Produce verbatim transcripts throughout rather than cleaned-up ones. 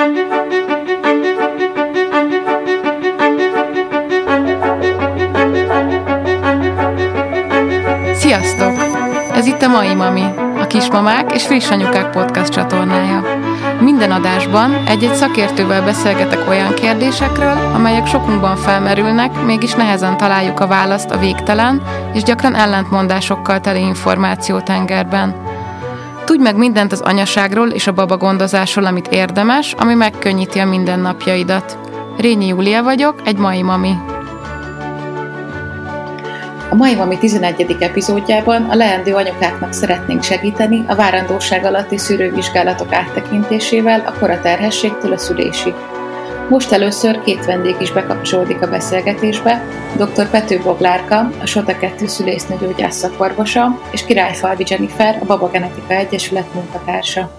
Sziasztok! Ez itt a Mai Mami, a Kismamák és Friss Anyukák podcast csatornája. Minden adásban egy-egy szakértővel beszélgetek olyan kérdésekről, amelyek sokunkban felmerülnek, mégis nehezen találjuk a választ a végtelen és gyakran ellentmondásokkal teli információtengerben. Tudj meg mindent az anyaságról és a babagondozásról, amit érdemes, ami megkönnyíti a mindennapjaidat. Rényi Júlia vagyok, egy Mai Mami. A Mai Mami tizenegyedik epizódjában a leendő anyukáknak szeretnénk segíteni a várandóság alatti szűrővizsgálatok áttekintésével a koraterhességtől a szülésig. Most először két vendég is bekapcsolódik a beszélgetésbe, dr. Pető Boglárka, a Sota kettő szülésznőgyógyász szakorvosa, és Királyfalvi Jennifer, a Babagenetika Egyesület munkatársa.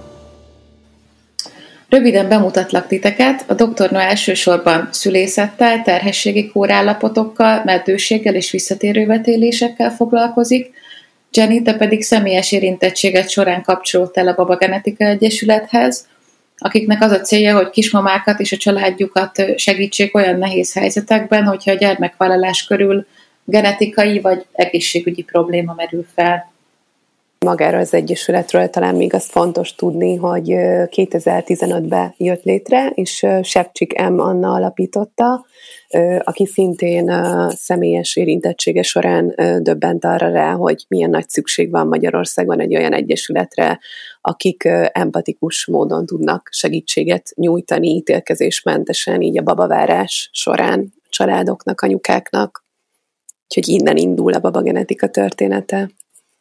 Röviden bemutatlak titeket, a doktornő elsősorban szülészettel, terhességi kórállapotokkal, meddőséggel és visszatérő vetélésekkel foglalkozik, Jenny, te pedig személyes érintettséget során kapcsolódtál a Babagenetika Egyesülethez, akiknek az a célja, hogy kismamákat és a családjukat segítsék olyan nehéz helyzetekben, hogyha a gyermekvállalás körül genetikai vagy egészségügyi probléma merül fel. Magáról az Egyesületről talán még azt fontos tudni, hogy kétezer-tizenötben jött létre, és Sepcsik M. Anna alapította, aki szintén személyes érintettsége során döbbent arra rá, hogy milyen nagy szükség van Magyarországon egy olyan egyesületre, akik empatikus módon tudnak segítséget nyújtani ítélkezésmentesen, így a babavárás során családoknak, anyukáknak. Úgyhogy innen indul a babagenetika története.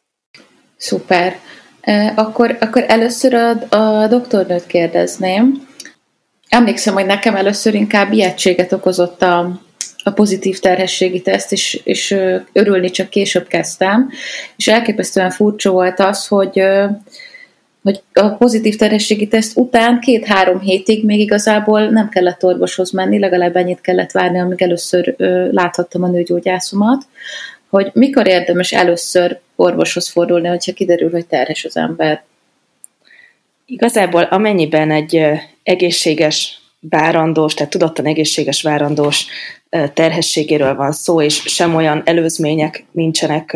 Szuper. Akkor, akkor először a, a doktornőt kérdezném. Emlékszem, hogy nekem először inkább ijegységet okozott a, a pozitív terhességi teszt, és, és örülni csak később kezdtem. És elképesztően furcsa volt az, hogy, hogy a pozitív terhességi teszt után két-három hétig még igazából nem kellett orvoshoz menni, legalább ennyit kellett várni, amíg először láthattam a nőgyógyászomat, hogy mikor érdemes először orvoshoz fordulni, hogyha kiderül, hogy terhes az ember. Igazából amennyiben egy egészséges várandós, tehát tudottan egészséges várandós terhességéről van szó, és sem olyan előzmények nincsenek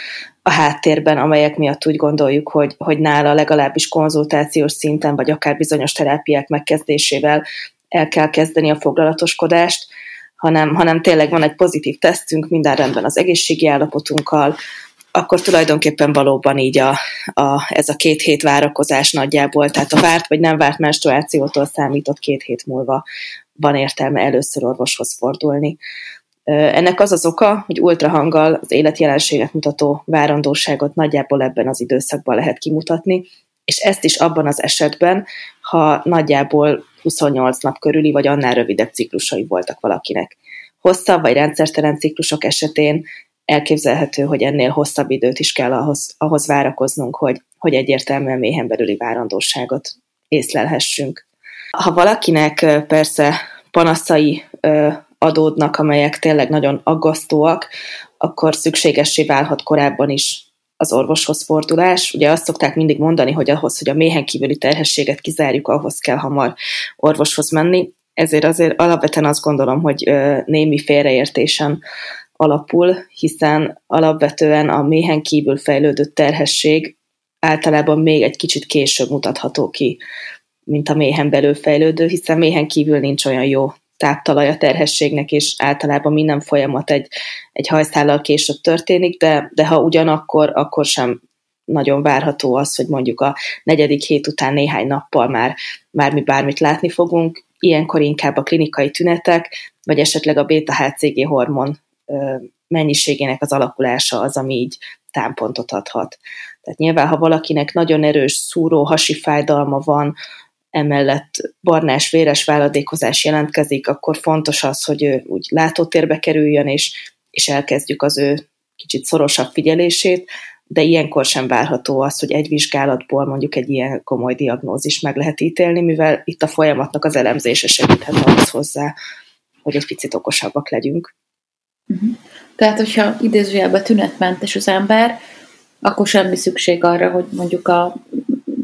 a háttérben, amelyek miatt úgy gondoljuk, hogy, hogy nála legalábbis konzultációs szinten, vagy akár bizonyos terápiák megkezdésével el kell kezdeni a foglalatoskodást, hanem, hanem tényleg van egy pozitív tesztünk, minden rendben az egészségi állapotunkkal, akkor tulajdonképpen valóban így a, a, ez a két hét várakozás nagyjából, tehát a várt vagy nem várt menstruációtól számított két hét múlva van értelme először orvoshoz fordulni. Ennek az az oka, hogy ultrahanggal az életjelenséget mutató várandóságot nagyjából ebben az időszakban lehet kimutatni, és ezt is abban az esetben, ha nagyjából huszonnyolc nap körüli, vagy annál rövidebb ciklusai voltak valakinek. Hosszabb vagy rendszertelen ciklusok esetén elképzelhető, hogy ennél hosszabb időt is kell ahhoz, ahhoz várakoznunk, hogy, hogy egyértelműen méhen belüli várandóságot észlelhessünk. Ha valakinek persze panaszai adódnak, amelyek tényleg nagyon aggasztóak, akkor szükségessé válhat korábban is az orvoshoz fordulás. Ugye azt szokták mindig mondani, hogy ahhoz, hogy a méhen kívüli terhességet kizárjuk, ahhoz kell hamar orvoshoz menni. Ezért azért alapvetően azt gondolom, hogy némi félreértésen alapul, hiszen alapvetően a méhen kívül fejlődő terhesség általában még egy kicsit később mutatható ki, mint a méhen belül fejlődő, hiszen méhen kívül nincs olyan jó táptalaj a terhességnek, és általában minden folyamat egy, egy hajszállal később történik, de, de ha ugyanakkor, akkor sem nagyon várható az, hogy mondjuk a negyedik hét után néhány nappal már, már mi bármit látni fogunk. Ilyenkor inkább a klinikai tünetek, vagy esetleg a béta-há cé gé hormon mennyiségének az alakulása az, ami így támpontot adhat. Tehát nyilván, ha valakinek nagyon erős szúró hasi fájdalma van, emellett barnás, véres váladékozás jelentkezik, akkor fontos az, hogy ő úgy látótérbe kerüljön, és, és elkezdjük az ő kicsit szorosabb figyelését, de ilyenkor sem várható az, hogy egy vizsgálatból mondjuk egy ilyen komoly diagnózis meg lehet ítélni, mivel itt a folyamatnak az elemzése segíthet ahhoz hozzá, hogy egy picit okosabbak legyünk. Uh-huh. Tehát, hogyha idézőjelben tünetmentes az ember, akkor semmi szükség arra, hogy mondjuk a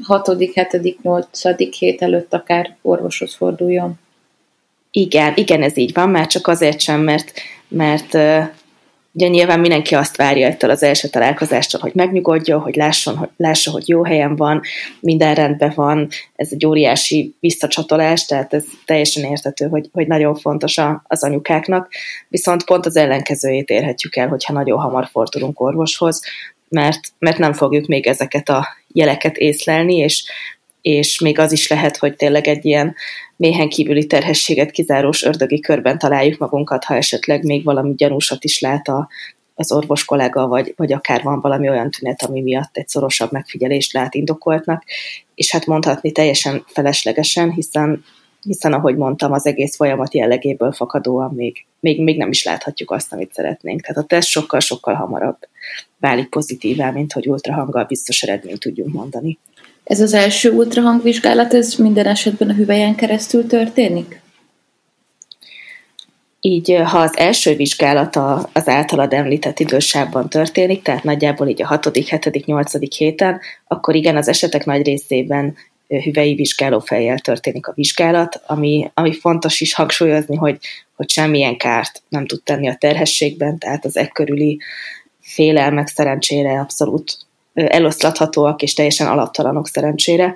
hatodik, hetedik, nyolcadik hét előtt akár orvoshoz forduljon. Igen, igen, ez így van, már csak azért sem, mert, mert ugye nyilván mindenki azt várja ettől az első találkozástól, hogy megnyugodjon, hogy lásson, hogy lássa, hogy jó helyen van, minden rendben van, ez egy óriási visszacsatolás, tehát ez teljesen érthető, hogy, hogy nagyon fontos a, az anyukáknak, viszont pont az ellenkezőjét érhetjük el, hogyha nagyon hamar fordulunk orvoshoz, mert, mert nem fogjuk még ezeket a jeleket észlelni, és, és még az is lehet, hogy tényleg egy ilyen méhen kívüli terhességet kizárós ördögi körben találjuk magunkat, ha esetleg még valami gyanúsat is lát a, az orvos kollega, vagy, vagy akár van valami olyan tünet, ami miatt egy szorosabb megfigyelést lát indokoltnak, és hát mondhatni teljesen feleslegesen, hiszen, hiszen ahogy mondtam, az egész folyamat jellegéből fakadóan még, még, még nem is láthatjuk azt, amit szeretnénk. Tehát a teszt sokkal-sokkal hamarabb válik pozitívá, mint hogy ultrahanggal biztos eredményt tudjunk mondani. Ez az első ultrahangvizsgálat, ez minden esetben a hüvelyen keresztül történik? Így, ha az első vizsgálat az általad említett idősávban történik, tehát nagyjából így a hatodik, hetedik, nyolcadik héten, akkor igen, az esetek nagy részében hüvelyi vizsgálófejjel történik a vizsgálat, ami, ami fontos is hangsúlyozni, hogy, hogy semmilyen kárt nem tud tenni a terhességben, tehát az e körüli félelmek szerencsére abszolút eloszlathatóak és teljesen alaptalanok szerencsére.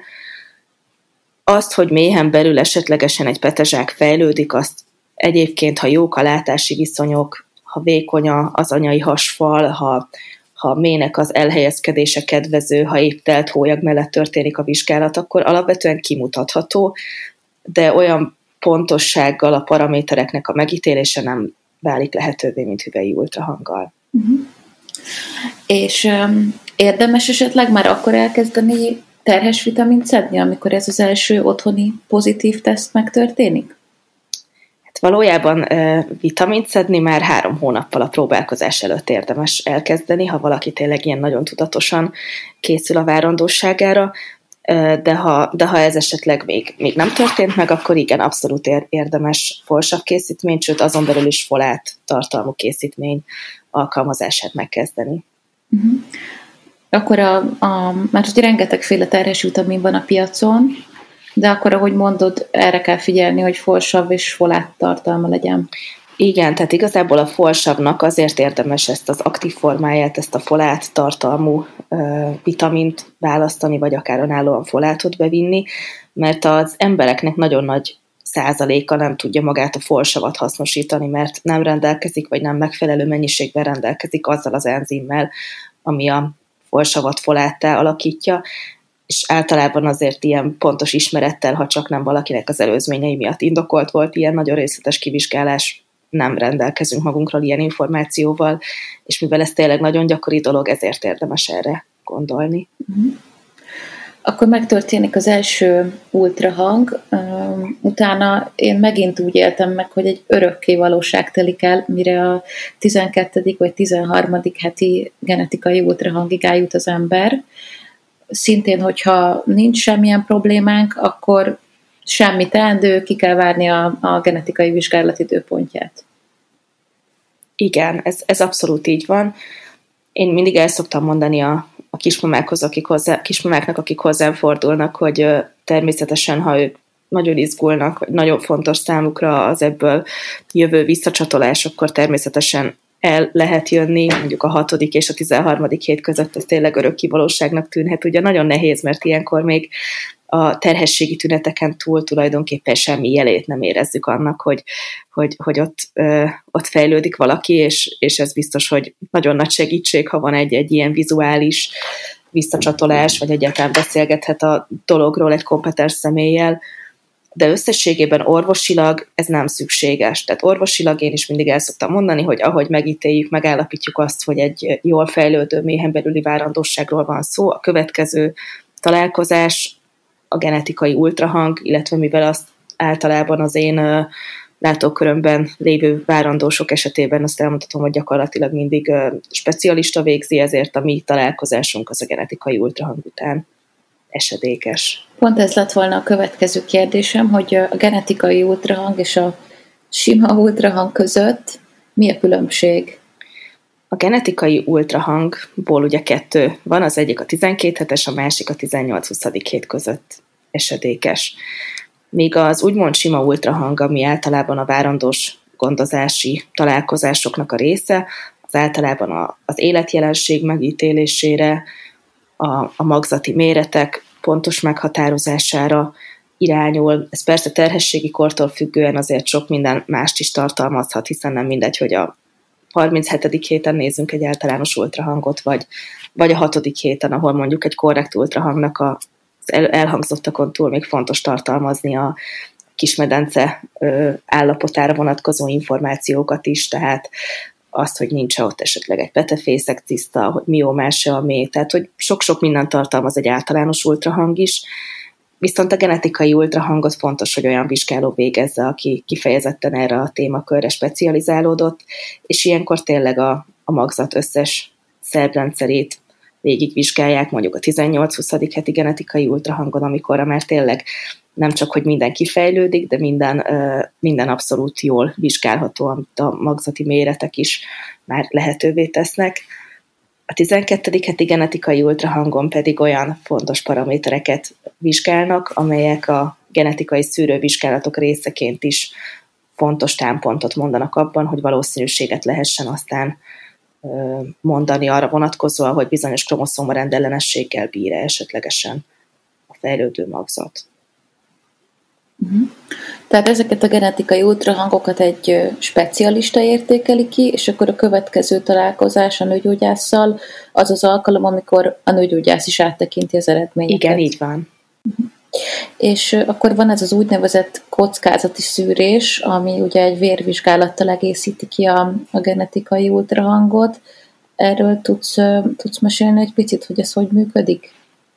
Azt, hogy méhen belül esetlegesen egy petezsák fejlődik, azt egyébként, ha jók a látási viszonyok, ha vékony az anyai hasfal, ha, ha mének az elhelyezkedése kedvező, ha épp telt hólyag mellett történik a vizsgálat, akkor alapvetően kimutatható, de olyan pontossággal a paramétereknek a megítélése nem válik lehetővé, mint hüvelyi ultrahanggal. Uh-huh. És um, érdemes esetleg már akkor elkezdeni terhes vitamint szedni, amikor ez az első otthoni pozitív teszt megtörténik? Hát valójában e, vitamint szedni már három hónappal a próbálkozás előtt érdemes elkezdeni, ha valaki tényleg ilyen nagyon tudatosan készül a várandóságára, e, de, ha, de ha ez esetleg még, még nem történt meg, akkor igen, abszolút érdemes folsav készítmény, sőt azon belül is folát tartalmú készítmény alkalmazását megkezdeni. Uh-huh. Akkor a, a, mert ugye rengetegféle terhes vitamin van a piacon, de akkor, ahogy mondod, erre kell figyelni, hogy folsav és folát tartalma legyen. Igen, tehát igazából a folsavnak azért érdemes ezt az aktív formáját, ezt a folát tartalmú ö, vitamint választani, vagy akár önállóan folátot bevinni, mert az embereknek nagyon nagy százaléka nem tudja magát a folsavat hasznosítani, mert nem rendelkezik, vagy nem megfelelő mennyiségben rendelkezik azzal az enzimmel, ami a folsavat foláttá alakítja, és általában azért ilyen pontos ismerettel, ha csak nem valakinek az előzményei miatt indokolt volt, ilyen nagyon részletes kivizsgálás, nem rendelkezünk magunkról ilyen információval, és mivel ez tényleg nagyon gyakori dolog, ezért érdemes erre gondolni. Uh-huh. Akkor megtörténik az első ultrahang, utána én megint úgy éltem meg, hogy egy örökké valóság telik el, mire a tizenkettedik vagy tizenharmadik heti genetikai ultrahangig eljut az ember. Szintén, hogyha nincs semmilyen problémánk, akkor semmi teendő, ki kell várni a, a genetikai vizsgálat időpontját. Igen, ez, ez abszolút így van. Én mindig el szoktam mondani a, a kismamákhoz, akik hozzá, kismamáknak, akik hozzám fordulnak, hogy ö, természetesen, ha ők nagyon izgulnak, vagy nagyon fontos számukra az ebből jövő visszacsatolás, akkor természetesen el lehet jönni, mondjuk a hatodik és a tizenharmadik hét között, ez tényleg örökké valóságnak tűnhet. Ugye nagyon nehéz, mert ilyenkor még a terhességi tüneteken túl tulajdonképpen semmi jelét nem érezzük annak, hogy, hogy, hogy ott, ö, ott fejlődik valaki, és, és ez biztos, hogy nagyon nagy segítség, ha van egy-egy ilyen vizuális visszacsatolás, vagy egyáltalán beszélgethet a dologról egy kompetens személlyel, de összességében orvosilag ez nem szükséges. Tehát orvosilag én is mindig el szoktam mondani, hogy ahogy megítéljük, megállapítjuk azt, hogy egy jól fejlődő méhen belüli várandóságról van szó, a következő találkozás a genetikai ultrahang, illetve mivel azt általában az én uh, látókörömben lévő várandósok esetében azt elmondhatom, hogy gyakorlatilag mindig uh, specialista végzi, ezért a mi találkozásunk az a genetikai ultrahang után esedékes. Pont ez lett volna a következő kérdésem, hogy a genetikai ultrahang és a sima ultrahang között mi a különbség? A genetikai ultrahangból ugye kettő van, az egyik a tizenkét hetes, a másik a tizennyolc-huszadik hét között esedékes. Míg az úgymond sima ultrahang, ami általában a várandós gondozási találkozásoknak a része, az általában a, az életjelenség megítélésére, a, a magzati méretek pontos meghatározására irányul. Ez persze terhességi kortól függően azért sok minden mást is tartalmazhat, hiszen nem mindegy, hogy a harminchetedik héten nézzünk egy általános ultrahangot, vagy, vagy a hatodik héten, ahol mondjuk egy korrekt ultrahangnak az elhangzottakon túl még fontos tartalmazni a kismedence állapotára vonatkozó információkat is, tehát azt, hogy nincs ott esetleg egy petefészek ciszta, hogy miomáse a méh, tehát hogy sok-sok mindent tartalmaz egy általános ultrahang is, viszont a genetikai ultrahangot fontos, hogy olyan vizsgáló végezze, aki kifejezetten erre a témakörre specializálódott, és ilyenkor tényleg a, a magzat összes szervrendszerét végigvizsgálják, mondjuk a tizennyolc-huszadik heti genetikai ultrahangon, amikor már tényleg nem csak, hogy minden kifejlődik, de minden, minden abszolút jól vizsgálható, amit a magzati méretek is már lehetővé tesznek. A tizenkettedik heti genetikai ultrahangon pedig olyan fontos paramétereket vizsgálnak, amelyek a genetikai szűrővizsgálatok részeként is fontos támpontot mondanak abban, hogy valószínűséget lehessen aztán mondani arra vonatkozóan, hogy bizonyos kromoszóma rendellenességgel bír-e esetlegesen a fejlődő magzat. Uh-huh. Tehát ezeket a genetikai ultrahangokat egy specialista értékeli ki, és akkor a következő találkozás a nőgyógyásszal az az alkalom, amikor a nőgyógyász is áttekinti az eredményeket. Igen, így van. Uh-huh. És akkor van ez az úgynevezett kockázati szűrés, ami ugye egy vérvizsgálattal egészíti ki a, a genetikai ultrahangot. Erről tudsz, tudsz mesélni egy picit, hogy ez hogy működik?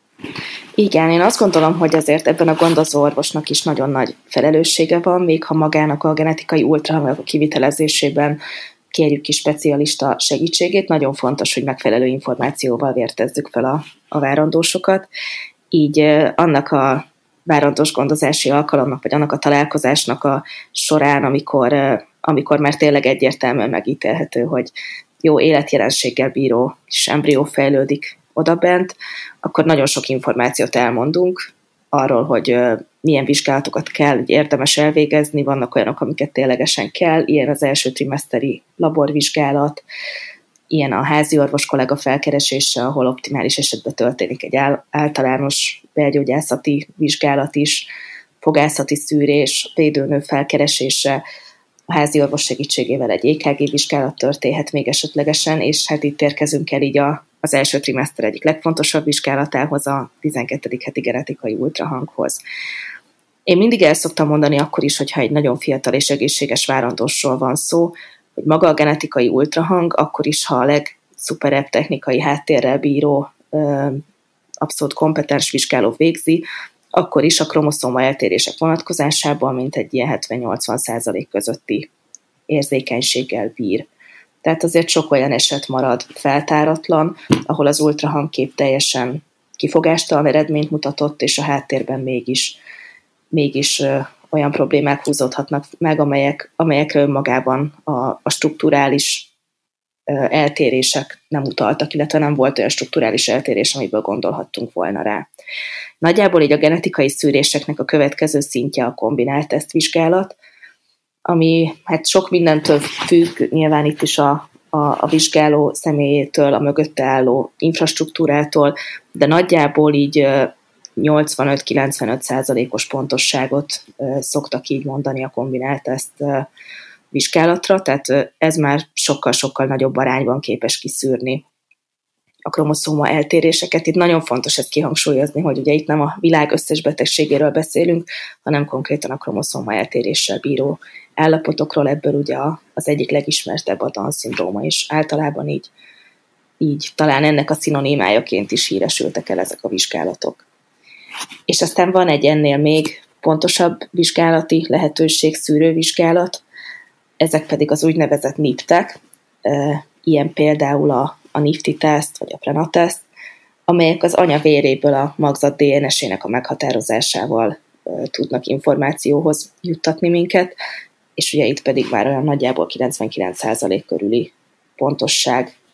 Igen, én azt gondolom, hogy azért ebben a gondozó orvosnak is nagyon nagy felelőssége van, még ha magának a genetikai ultrahangok kivitelezésében kérjük ki specialista segítségét, nagyon fontos, hogy megfelelő információval vértezzük fel a, a várandósokat. Így annak a várandós gondozási alkalomnak, vagy annak a találkozásnak a során, amikor, amikor már tényleg egyértelműen megítélhető, hogy jó életjelenséggel bíró kis embrió fejlődik odabent, akkor nagyon sok információt elmondunk arról, hogy milyen vizsgálatokat kell, hogy érdemes elvégezni, vannak olyanok, amiket ténylegesen kell, ilyen az első trimeszteri laborvizsgálat, ilyen a házi orvos kollega felkeresése, ahol optimális esetben történik egy általános belgyógyászati vizsgálat is, fogászati szűrés, védőnő felkeresése, a házi orvos segítségével egy é ká gé vizsgálat történhet még esetlegesen, és hát itt érkezünk el így a, az első trimeszter egyik legfontosabb vizsgálatához, a tizenkettedik heti genetikai ultrahanghoz. Én mindig el szoktam mondani akkor is, hogyha egy nagyon fiatal és egészséges várandósról van szó, hogy maga a genetikai ultrahang, akkor is, ha a legszuperebb technikai háttérrel bíró, abszolút kompetens vizsgáló végzi, akkor is a kromoszóma eltérések vonatkozásában mint egy ilyen hetven-nyolcvan százalék közötti érzékenységgel bír. Tehát azért sok olyan eset marad feltáratlan, ahol az ultrahangkép teljesen kifogástalan eredményt mutatott, és a háttérben mégis, mégis olyan problémák húzódhatnak meg, amelyek, amelyekre önmagában a, a strukturális eltérések nem utaltak, illetve nem volt olyan strukturális eltérés, amiből gondolhattunk volna rá. Nagyjából így a genetikai szűréseknek a következő szintje a kombinált tesztvizsgálat, ami hát sok mindentől függ, nyilván itt is a, a, a vizsgáló személyétől, a mögötte álló infrastruktúrától, de nagyjából így nyolcvanöt-kilencvenöt százalékos pontosságot szoktak így mondani a kombinált teszt vizsgálatra, tehát ez már sokkal-sokkal nagyobb arányban képes kiszűrni a kromoszóma eltéréseket. Itt nagyon fontos ezt kihangsúlyozni, hogy ugye itt nem a világ összes betegségéről beszélünk, hanem konkrétan a kromoszóma eltéréssel bíró állapotokról, ebből ugye az egyik legismertebb a Down-szindróma is. Általában így, így talán ennek a szinonimájaként is híresültek el ezek a vizsgálatok. És aztán van egy ennél még pontosabb vizsgálati lehetőség, szűrővizsgálat, ezek pedig az úgynevezett niptek, ilyen például a, a nifty-teszt vagy a prenateszt, amelyek az anya véréből a magzat dé en es-ének a meghatározásával tudnak információhoz juttatni minket, és ugye itt pedig már olyan nagyjából kilencvenkilenc százalék körüli pontosság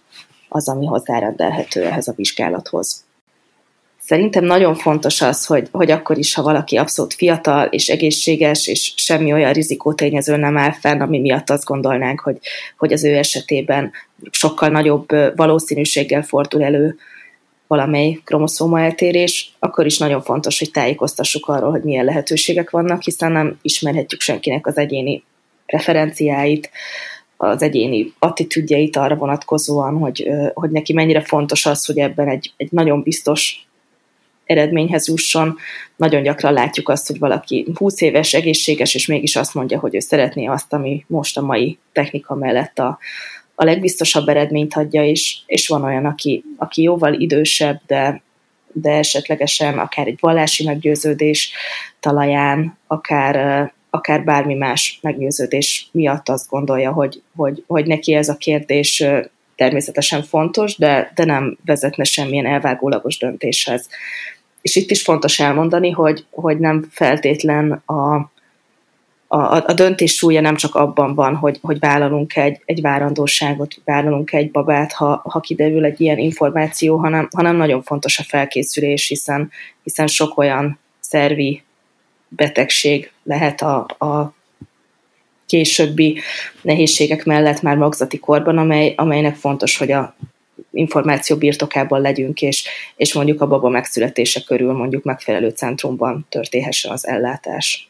az, ami hozzárendelhető ehhez a vizsgálathoz. Szerintem nagyon fontos az, hogy, hogy akkor is, ha valaki abszolút fiatal és egészséges, és semmi olyan rizikótényező nem áll fenn, ami miatt azt gondolnánk, hogy, hogy az ő esetében sokkal nagyobb valószínűséggel fordul elő valamely kromoszóma eltérés, akkor is nagyon fontos, hogy tájékoztassuk arról, hogy milyen lehetőségek vannak, hiszen nem ismerhetjük senkinek az egyéni preferenciáit, az egyéni attitűdjeit arra vonatkozóan, hogy, hogy neki mennyire fontos az, hogy ebben egy, egy nagyon biztos eredményhez jusson. Nagyon gyakran látjuk azt, hogy valaki húsz éves, egészséges, és mégis azt mondja, hogy ő szeretné azt, ami most a mai technika mellett a, a legbiztosabb eredményt adja, és, és van olyan, aki, aki jóval idősebb, de, de esetlegesen akár egy vallási meggyőződés talaján, akár, akár bármi más meggyőződés miatt azt gondolja, hogy, hogy, hogy neki ez a kérdés természetesen fontos, de, de nem vezetne semmilyen elvágólagos döntéshez. És itt is fontos elmondani, hogy, hogy nem feltétlen a, a, a döntés súlya nem csak abban van, hogy, hogy vállalunk egy, egy várandóságot, vállalunk egy babát, ha, ha kiderül egy ilyen információ, hanem, hanem nagyon fontos a felkészülés, hiszen, hiszen sok olyan szervi betegség lehet a, a későbbi nehézségek mellett már magzati korban, amely, amelynek fontos, hogy a információ birtokában legyünk, és, és mondjuk a baba megszületése körül mondjuk megfelelő centrumban történhessen az ellátás.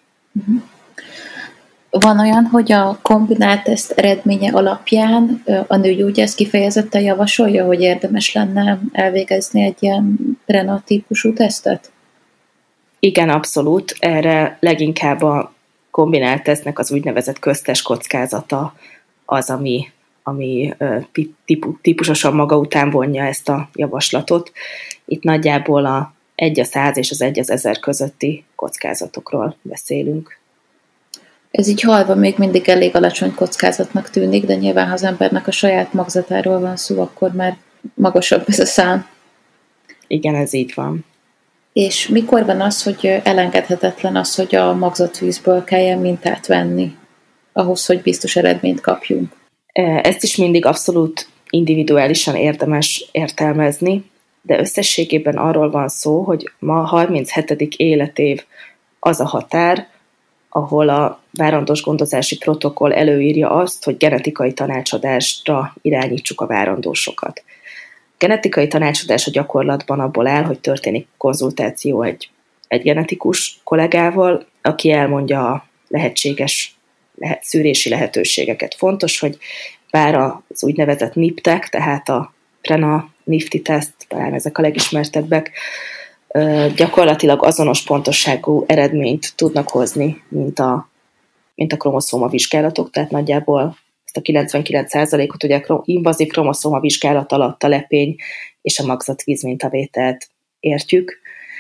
Van olyan, hogy a kombinált teszt eredménye alapján a nőgyógyász kifejezetten javasolja, hogy érdemes lenne elvégezni egy ilyen Prena típusú tesztet? Igen, abszolút. Erre leginkább a kombinált tesztnek az úgynevezett köztes kockázata az, ami, ami típusosan maga után vonja ezt a javaslatot. Itt nagyjából a egy a száz és az egy az ezer közötti kockázatokról beszélünk. Ez így halva még mindig elég alacsony kockázatnak tűnik, de nyilván, ha az embernek a saját magzatáról van szó, akkor már magasabb ez a szám. Igen, ez így van. És mikor van az, hogy elengedhetetlen az, hogy a magzatvízből kelljen mintát venni, ahhoz, hogy biztos eredményt kapjunk? Ezt is mindig abszolút individuálisan érdemes értelmezni, de összességében arról van szó, hogy ma a harminchetedik életév az a határ, ahol a várandós gondozási protokoll előírja azt, hogy genetikai tanácsadásra irányítsuk a várandósokat. Genetikai tanácsadás a gyakorlatban abból áll, hogy történik konzultáció egy, egy genetikus kollégával, aki elmondja a lehetséges lehet, szűrési lehetőségeket. Fontos, hogy bár az úgynevezett niptek, tehát a Prena Nifty teszt, talán ezek a legismertebbek, gyakorlatilag azonos pontosságú eredményt tudnak hozni, mint a, mint a kromoszóma vizsgálatok, tehát nagyjából ezt a kilencvenkilenc százalékot ugye invazív kromoszóma vizsgálat alatt a lepény és a magzatvíz mintavételt értjük.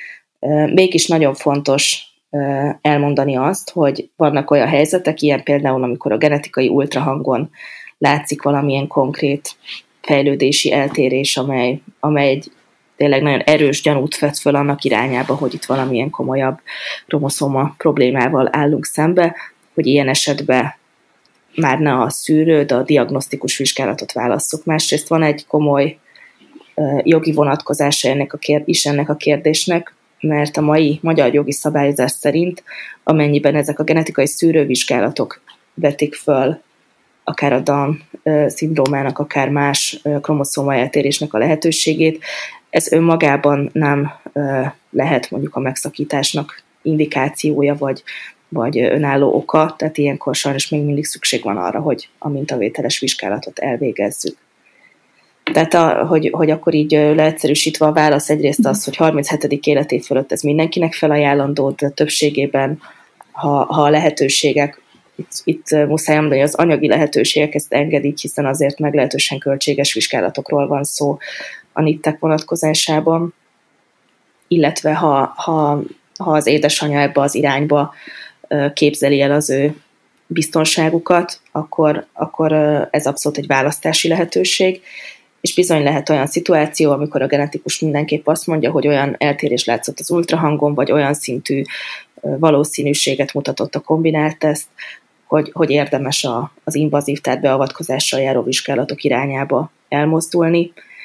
Mégis nagyon fontos elmondani azt, hogy vannak olyan helyzetek, ilyen például, amikor a genetikai ultrahangon látszik valamilyen konkrét fejlődési eltérés, amely, amely egy tényleg nagyon erős gyanút vett föl annak irányába, hogy itt valamilyen komolyabb kromoszóma problémával állunk szembe, hogy ilyen esetben már ne a szűrő, de a diagnosztikus vizsgálatot válasszuk. Másrészt van egy komoly uh, jogi vonatkozása ennek a kér- is ennek a kérdésnek, mert a mai magyar jogi szabályozás szerint, amennyiben ezek a genetikai szűrővizsgálatok vetik föl akár a Down uh, szindrómának, akár más uh, kromoszóma eltérésnek a lehetőségét, ez önmagában nem uh, lehet mondjuk a megszakításnak indikációja, vagy vagy önálló oka, tehát ilyenkor sajnos még mindig szükség van arra, hogy a mintavételes vizsgálatot elvégezzük. Tehát, a, hogy, hogy akkor így leegyszerűsítve a válasz egyrészt az, hogy harminchetedik életév fölött ez mindenkinek felajánlandó, de többségében, ha, ha a lehetőségek, itt, itt muszáj mondani, hogy az anyagi lehetőségek ezt engedik, hiszen azért meglehetősen költséges vizsgálatokról van szó a nittek vonatkozásában, illetve ha, ha, ha az édesanyja ebbe az irányba képzeli el az ő biztonságukat, akkor, akkor ez abszolút egy választási lehetőség, és bizony lehet olyan szituáció, amikor a genetikus mindenképp azt mondja, hogy olyan eltérés látszott az ultrahangon, vagy olyan szintű valószínűséget mutatott a kombinált teszt, hogy, hogy érdemes a, az invazív, tehát beavatkozással járó vizsgálatok irányába elmozdulni.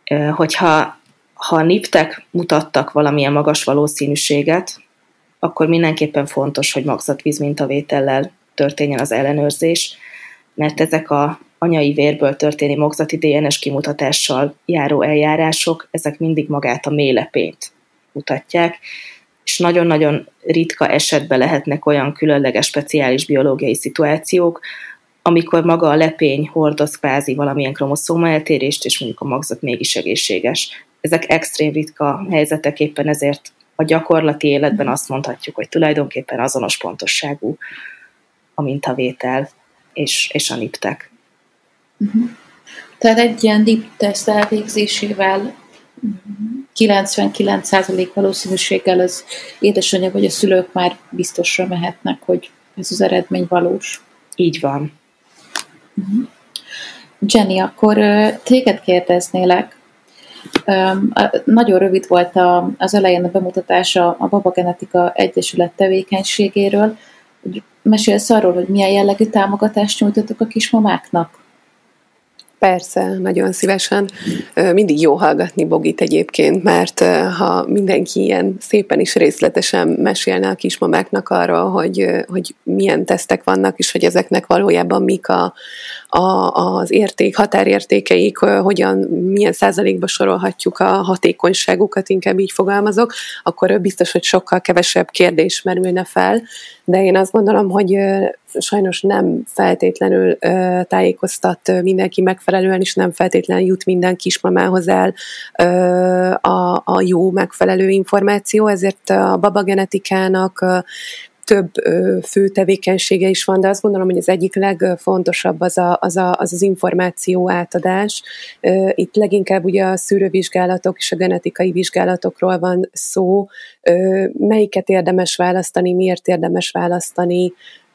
Hogyha ha a niptek mutattak valamilyen magas valószínűséget, akkor mindenképpen fontos, hogy magzatvíz mintavétellel történjen az ellenőrzés, mert ezek a anyai vérből történő magzati dé en es kimutatással járó eljárások, ezek mindig magát a mélylepényt mutatják, és nagyon-nagyon ritka esetben lehetnek olyan különleges, speciális biológiai szituációk, amikor maga a lepény hordoz kvázi valamilyen kromoszóma eltérést, és mondjuk a magzat mégis egészséges. Ezek extrém ritka helyzetek, éppen ezért a gyakorlati életben azt mondhatjuk, hogy tulajdonképpen azonos pontosságú a mintavétel és, és a niptek. Uh-huh. Tehát egy ilyen nip-teszt elvégzésével kilencvenkilenc százalék valószínűséggel az édesanyja vagy a szülők már biztosra mehetnek, hogy ez az eredmény valós. Így van. Uh-huh. Jenny, akkor uh, téged kérdeznélek. Um, a, nagyon rövid volt a, az elején a bemutatása a Baba Genetika Egyesület tevékenységéről. Mesélsz arról, hogy milyen jellegű támogatást nyújtottak a kismamáknak? Persze, nagyon szívesen. Mindig jó hallgatni Bogit egyébként, mert ha mindenki ilyen szépen is részletesen mesélne a kismamáknak arról, hogy, hogy milyen tesztek vannak, és hogy ezeknek valójában mik a, a, az érték, határértékeik, hogyan, milyen százalékba sorolhatjuk a hatékonyságukat, inkább így fogalmazok, akkor biztos, hogy sokkal kevesebb kérdés merülne fel, de én azt gondolom, hogy sajnos nem feltétlenül ö, tájékoztat mindenki megfelelően, és nem feltétlenül jut minden kismamához el ö, a, a jó megfelelő információ, ezért a babagenetikának ö, több ö, fő tevékenysége is van, de azt gondolom, hogy az egyik legfontosabb az a, az, a, az, az információ átadás. Ö, itt leginkább ugye a szűrővizsgálatok és a genetikai vizsgálatokról van szó, ö, melyiket érdemes választani, miért érdemes választani,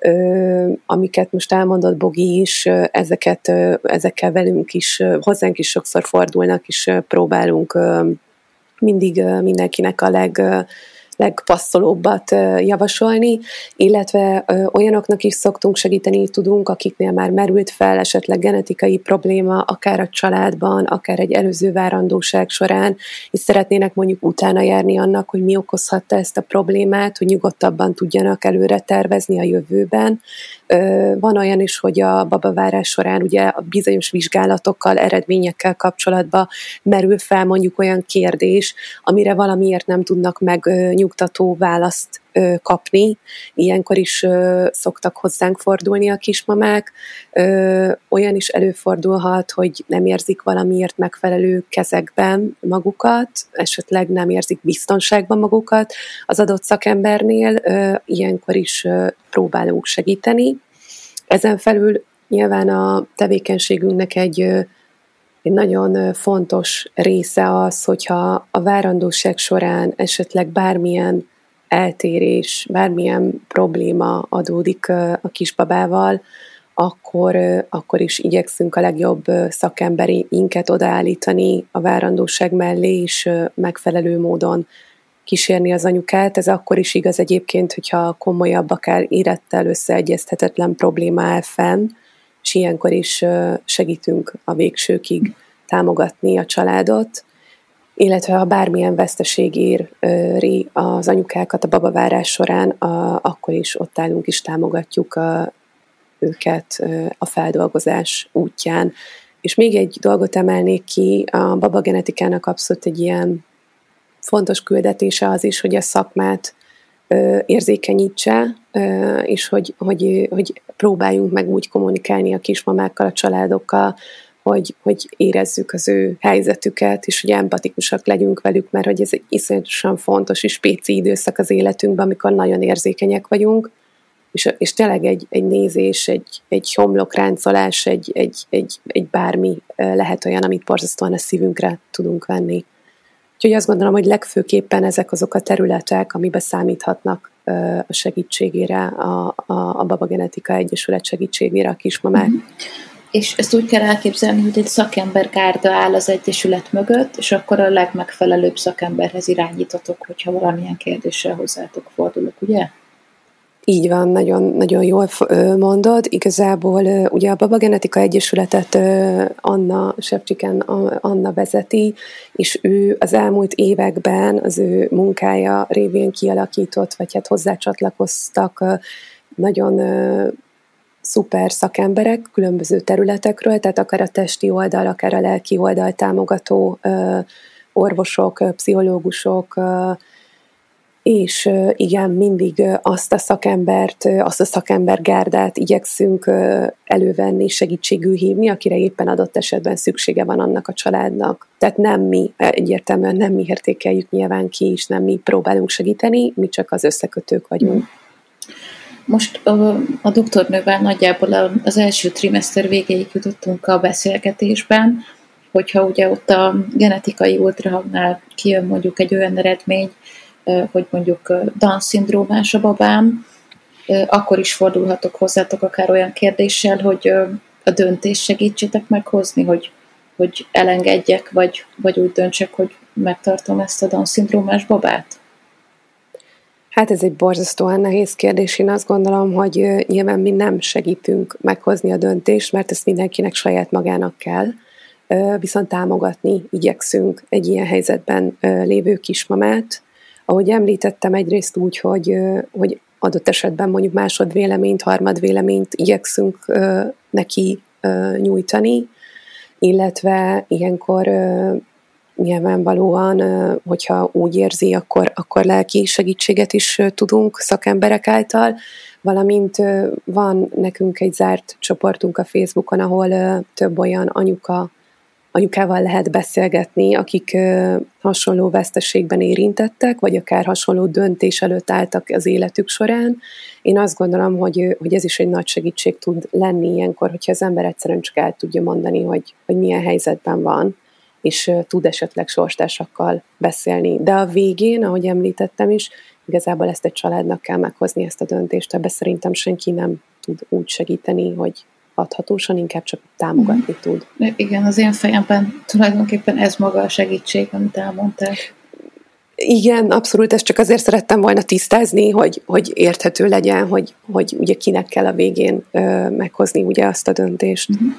Ö, amiket most elmondott Bogi is, ezeket, ö, ezekkel velünk is, ö, hozzánk is sokszor fordulnak, és ö, próbálunk ö, mindig ö, mindenkinek a leg, ö, legpasszolóbbat ö, javasolni, illetve ö, olyanoknak is szoktunk segíteni, tudunk, akiknél már merült fel esetleg genetikai probléma, akár a családban, akár egy előző várandóság során, és szeretnének mondjuk utána járni annak, hogy mi okozhatta ezt a problémát, hogy nyugodtabban tudjanak előre tervezni a jövőben. Van olyan is, hogy a babavárás során ugye a bizonyos vizsgálatokkal, eredményekkel kapcsolatban merül fel mondjuk olyan kérdés, amire valamiért nem tudnak megnyugtató választ kapni. Ilyenkor is szoktak hozzánk fordulni a kismamák. Olyan is előfordulhat, hogy nem érzik valamiért megfelelő kezekben magukat, esetleg nem érzik biztonságban magukat az adott szakembernél. Ilyenkor is próbálunk segíteni. Ezen felül nyilván a tevékenységünknek egy, egy nagyon fontos része az, hogyha a várandóság során esetleg bármilyen eltérés, bármilyen probléma adódik a kisbabával, akkor, akkor is igyekszünk a legjobb szakemberinket odaállítani a várandóság mellé, és megfelelő módon kísérni az anyukát. Ez akkor is igaz egyébként, hogyha komolyabb, akár érettel összeegyeztetetlen probléma áll fenn, és ilyenkor is segítünk a végsőkig támogatni a családot, illetve ha bármilyen veszteség éri az anyukákat a babavárás során, akkor is ott állunk és támogatjuk a, őket a feldolgozás útján. És még egy dolgot emelnék ki, a babagenetikának abszolút egy ilyen fontos küldetése az is, hogy a szakmát ö, érzékenyítse, ö, és hogy, hogy, hogy próbáljunk meg úgy kommunikálni a kismamákkal, a családokkal, hogy, hogy érezzük az ő helyzetüket, és hogy empatikusak legyünk velük, mert hogy ez egy iszonyatosan fontos és spéci időszak az életünkben, amikor nagyon érzékenyek vagyunk, és, és tényleg egy, egy nézés, egy, egy homlokráncolás, egy, egy, egy, egy bármi lehet olyan, amit borzasztóan a szívünkre tudunk venni. Úgyhogy azt gondolom, hogy legfőképpen ezek azok a területek, amiben számíthatnak a segítségére, a, a, a Babagenetika Egyesület segítségére a kismamák. Mm-hmm. És ezt úgy kell elképzelni, hogy egy szakembergárda áll az Egyesület mögött, és akkor a legmegfelelőbb szakemberhez irányítotok, hogyha valamilyen kérdéssel hozzátok fordulok, ugye? Így van, nagyon, nagyon jól mondod. Igazából ugye a Baba Genetika Egyesületet Anna Sevcsiken Anna vezeti, és ő az elmúlt években az ő munkája révén kialakított, vagy hát hozzácsatlakoztak nagyon szuper szakemberek különböző területekről, tehát akár a testi oldal, akár a lelki oldal támogató orvosok, pszichológusok, és igen, mindig azt a szakembert, azt a szakembergárdát igyekszünk elővenni, segítségül hívni, akire éppen adott esetben szüksége van annak a családnak. Tehát nem mi, egyértelműen nem mi értékeljük nyilván ki, és nem mi próbálunk segíteni, mi csak az összekötők vagyunk. Most a, a doktornővel nagyjából az első trimester végéig jutottunk a beszélgetésben, hogyha ugye ott a genetikai ultrahangnál kijön mondjuk egy olyan eredmény, hogy mondjuk Down-szindrómás a babám, akkor is fordulhatok hozzátok akár olyan kérdéssel, hogy a döntést segítsétek meghozni, hogy, hogy elengedjek, vagy, vagy úgy döntsek, hogy megtartom ezt a Down-szindrómás babát? Hát ez egy borzasztóan nehéz kérdés. Én azt gondolom, hogy nyilván mi nem segítünk meghozni a döntést, mert ezt mindenkinek saját magának kell, viszont támogatni igyekszünk egy ilyen helyzetben lévő kismamát. Ahogy említettem, egyrészt úgy, hogy, hogy adott esetben mondjuk másodvéleményt, harmadvéleményt igyekszünk neki nyújtani, illetve ilyenkor nyilvánvalóan, hogyha úgy érzi, akkor, akkor lelki segítséget is tudunk szakemberek által, valamint van nekünk egy zárt csoportunk a Facebookon, ahol több olyan anyuka, anyukával lehet beszélgetni, akik hasonló veszteségben érintettek, vagy akár hasonló döntés előtt álltak az életük során. Én azt gondolom, hogy, hogy ez is egy nagy segítség tud lenni ilyenkor, hogyha az ember egyszerűen csak el tudja mondani, hogy, hogy milyen helyzetben van, és tud esetleg sorstársakkal beszélni. De a végén, ahogy említettem is, igazából ezt egy családnak kell meghozni, ezt a döntést. Ebbe szerintem senki nem tud úgy segíteni, hogy adhatósan, inkább csak támogatni mm. tud. Igen, az én fejemben tulajdonképpen ez maga a segítség, amit elmondtál. Igen, abszolút, ezt csak azért szerettem volna tisztázni, hogy, hogy érthető legyen, hogy, hogy ugye kinek kell a végén ö, meghozni ugye azt a döntést. Mm.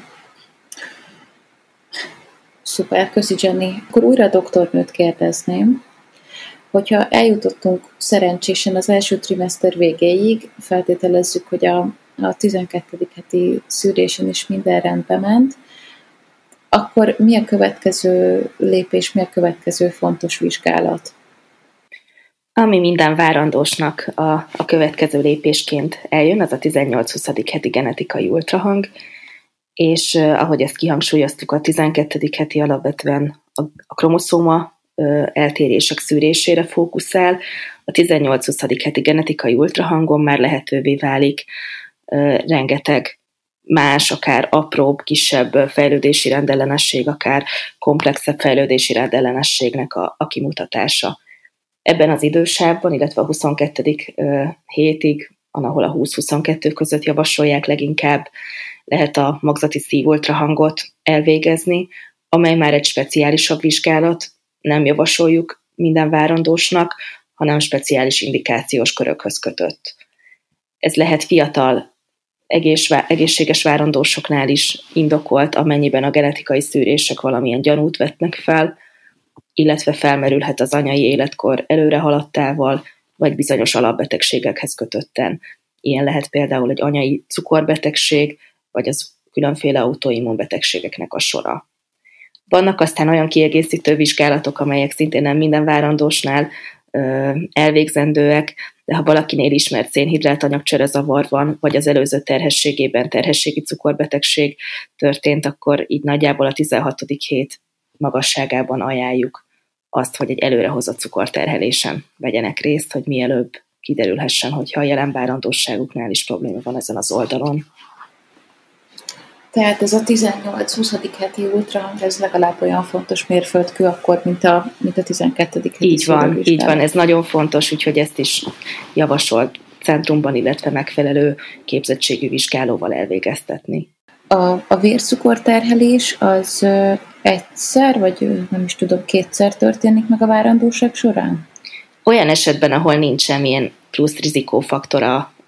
Szuper, köszi Jenny. Akkor újra a doktornőt kérdezném, hogyha eljutottunk szerencsésen az első trimester végéig, feltételezzük, hogy a, a tizenkettedik heti szűrésen is minden rendbe ment, akkor mi a következő lépés, mi a következő fontos vizsgálat? Ami minden várandósnak a, a következő lépésként eljön, az a tizennyolc-huszadik heti genetikai ultrahang, és uh, ahogy ezt kihangsúlyoztuk, a tizenkettedik heti alapvetően a, a kromoszóma uh, eltérések szűrésére fókuszál, a tizennyolc-huszadik heti genetikai ultrahangon már lehetővé válik uh, rengeteg más, akár apróbb, kisebb fejlődési rendellenesség, akár komplexebb fejlődési rendellenességnek a, a kimutatása. Ebben az idősávban, illetve a huszonkettedik Uh, hétig, ahol a húsz-huszonkettő között javasolják leginkább, lehet a magzati szívultrahangot elvégezni, amely már egy speciálisabb vizsgálat, nem javasoljuk minden várandósnak, hanem speciális indikációs körökhöz kötött. Ez lehet fiatal, egészséges várandósoknál is indokolt, amennyiben a genetikai szűrések valamilyen gyanút vetnek fel, illetve felmerülhet az anyai életkor előre haladtával, vagy bizonyos alapbetegségekhez kötötten. Ilyen lehet például egy anyai cukorbetegség, vagy az különféle autoimmunbetegségeknek a sora. Vannak aztán olyan kiegészítő vizsgálatok, amelyek szintén nem minden várandósnál ö, elvégzendőek, de ha valakinél ismert szénhidrát anyagcserezavar van, vagy az előző terhességében terhességi cukorbetegség történt, akkor így nagyjából a tizenhatodik hét magasságában ajánljuk azt, hogy egy előrehozott cukorterhelésen vegyenek részt, hogy mielőbb kiderülhessen, hogyha a jelen várandósságuknál is probléma van ezen az oldalon. Tehát ez a tizennyolc-huszadik heti ultrahang, ez legalább olyan fontos mérföldkő akkor, mint a, mint a tizenkettedik heti Így van, így van, ez nagyon fontos, úgyhogy ezt is javasolt centrumban, illetve megfelelő képzettségű vizsgálóval elvégeztetni. A, a vércukorterhelés az egyszer, vagy nem is tudom, kétszer történik meg a várandóság során? Olyan esetben, ahol nincs semmilyen plusz rizikófaktora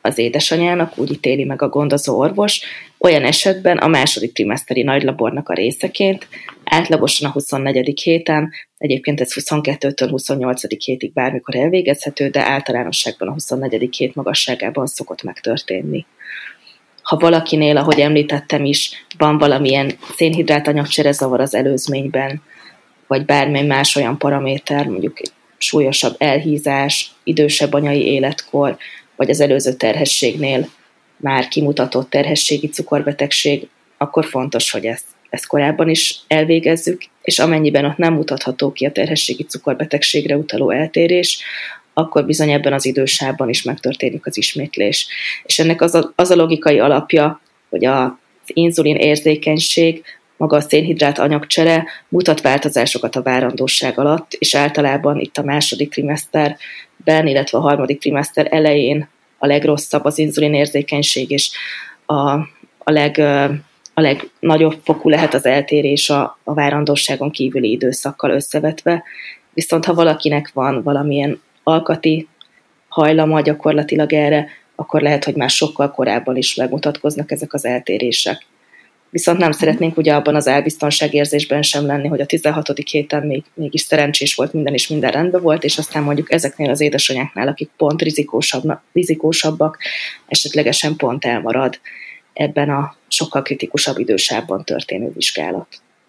az édesanyának, úgy ítéli meg a gondozó orvos, olyan esetben a második trimeszteri nagylabornak a részeként, átlagosan a huszonnegyedik héten, egyébként ez huszonkettőtől huszonnyolcadik hétig bármikor elvégezhető, de általánosságban a huszonnegyedik hét magasságában szokott megtörténni. Ha valakinél, ahogy említettem is, van valamilyen szénhidrát anyagcsere zavar az előzményben, vagy bármely más olyan paraméter, mondjuk súlyosabb elhízás, idősebb anyai életkor, vagy az előző terhességnél már kimutatott terhességi cukorbetegség, akkor fontos, hogy ezt, ezt korábban is elvégezzük, és amennyiben ott nem mutatható ki a terhességi cukorbetegségre utaló eltérés, akkor bizony ebben az idősában is megtörténik az ismétlés. És ennek az a, az a logikai alapja, hogy az inzulin érzékenység, maga a szénhidrát anyagcsere mutat változásokat a várandóság alatt, és általában itt a második trimeszterben, illetve a harmadik trimeszter elején a legrosszabb az inzulin érzékenység, és a, a, leg, a legnagyobb fokú lehet az eltérés a, a várandóságon kívüli időszakkal összevetve. Viszont ha valakinek van valamilyen alkati hajlama gyakorlatilag erre, akkor lehet, hogy már sokkal korábban is megmutatkoznak ezek az eltérések. Viszont nem szeretnénk ugye abban az elbiztonságérzésben sem lenni, hogy a tizenhatodik héten még, mégis szerencsés volt minden, és minden rendben volt, és aztán mondjuk ezeknél az édesanyáknál, akik pont rizikósabb, rizikósabbak, esetlegesen pont elmarad ebben a sokkal kritikusabb idősávban történő vizsgálat.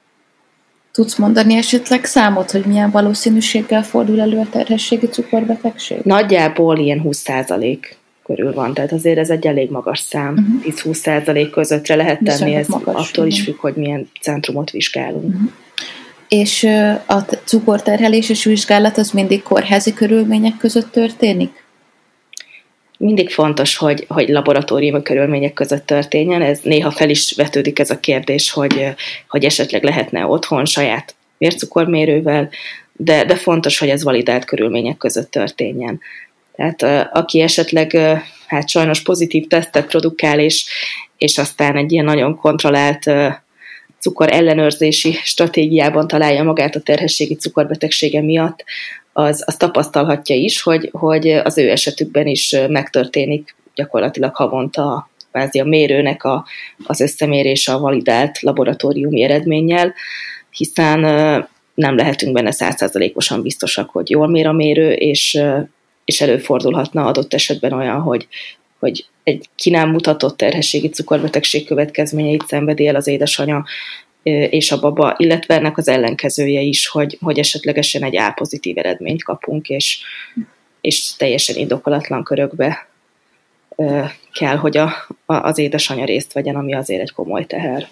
Tudsz mondani esetleg számot, hogy milyen valószínűséggel fordul elő a terhességi cukorbetegség? Nagyjából ilyen húsz százalék körül van, tehát azért ez egy elég magas szám, uh-huh. tíz-húsz százalék közöttre lehet tenni, viszont ez magas, attól igen. is függ, hogy milyen centrumot vizsgálunk. Uh-huh. És a cukorterheléses vizsgálat az mindig kórházi körülmények között történik? Mindig fontos, hogy, hogy laboratóriumi körülmények között történjen. Ez néha fel is vetődik ez a kérdés, hogy, hogy esetleg lehetne otthon saját vércukormérővel, de, de fontos, hogy ez validált körülmények között történjen. Tehát aki esetleg hát sajnos pozitív tesztet produkál, és, és aztán egy ilyen nagyon kontrollált cukor ellenőrzési stratégiában találja magát a terhességi cukorbetegsége miatt, az, az tapasztalhatja is, hogy, hogy az ő esetükben is megtörténik gyakorlatilag havonta kvázi a mérőnek a, az összemérése a validált laboratóriumi eredménnyel, hiszen nem lehetünk benne száz százalékosan biztosak, hogy jól mér a mérő, és, és előfordulhatna adott esetben olyan, hogy, hogy egy ki nem mutatott terhességi cukorbetegség következményeit szenvedi el az édesanya és a baba, illetve ennek az ellenkezője is, hogy, hogy esetlegesen egy A-pozitív eredményt kapunk, és, és teljesen indokolatlan körökbe kell, hogy a, a, az édesanya részt vegyen, ami azért egy komoly teher.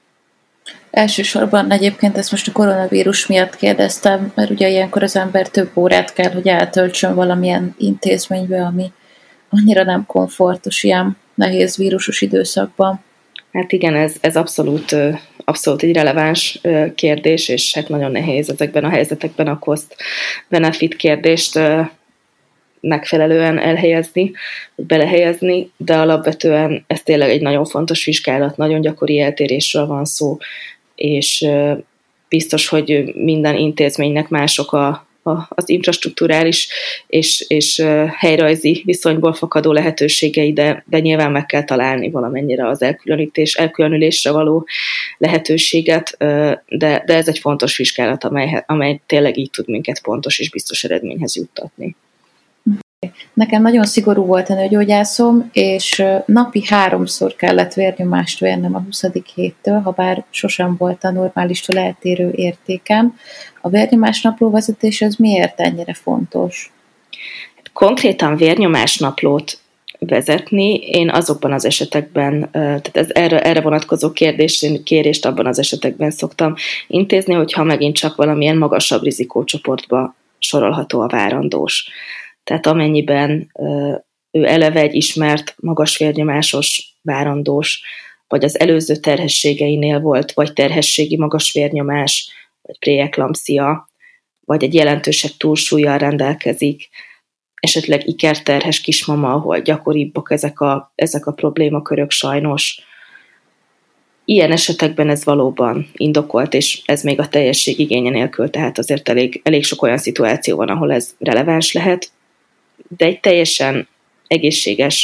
Elsősorban egyébként ezt most a koronavírus miatt kérdeztem, mert ugye ilyenkor az ember több órát kell, hogy eltöltsön valamilyen intézménybe, ami annyira nem komfortos ilyen nehéz vírusos időszakban. Hát igen, ez, ez abszolút, abszolút egy releváns kérdés, és hát nagyon nehéz ezekben a helyzetekben a cost-benefit kérdést megfelelően elhelyezni, vagy belehelyezni, de alapvetően ez tényleg egy nagyon fontos vizsgálat, nagyon gyakori eltérésről van szó, és biztos, hogy minden intézménynek mások a az infrastrukturális és, és helyrajzi viszonyból fakadó lehetőségei, de, de nyilván meg kell találni valamennyire az elkülönítés, elkülönülésre való lehetőséget, de, de ez egy fontos vizsgálat, amely, amely tényleg így tud minket pontos és biztos eredményhez juttatni. Nekem nagyon szigorú volt a nőgyógyászom, és napi háromszor kellett vérnyomást vérnem a huszadik héttől, ha bár sosem volt a normálistól eltérő értékem. A vérnyomás naplóvezetés az miért ennyire fontos? Konkrétan vérnyomás naplót vezetni, én azokban az esetekben, tehát ez erre, erre vonatkozó kérdést, kérést abban az esetekben szoktam intézni, hogyha megint csak valamilyen magasabb rizikócsoportba sorolható a várandós. Tehát amennyiben ő eleve egy ismert magas vérnyomásos várandós, vagy az előző terhességeinél volt, vagy terhességi magas vérnyomás, vagy preeklampszia, vagy egy jelentősebb túlsúllyal rendelkezik, esetleg ikerterhes kismama, ahol gyakoribbak ezek a, ezek a problémakörök sajnos. Ilyen esetekben ez valóban indokolt, és ez még a teljesség igénye nélkül, tehát azért elég, elég sok olyan szituáció van, ahol ez releváns lehet, de egy teljesen egészséges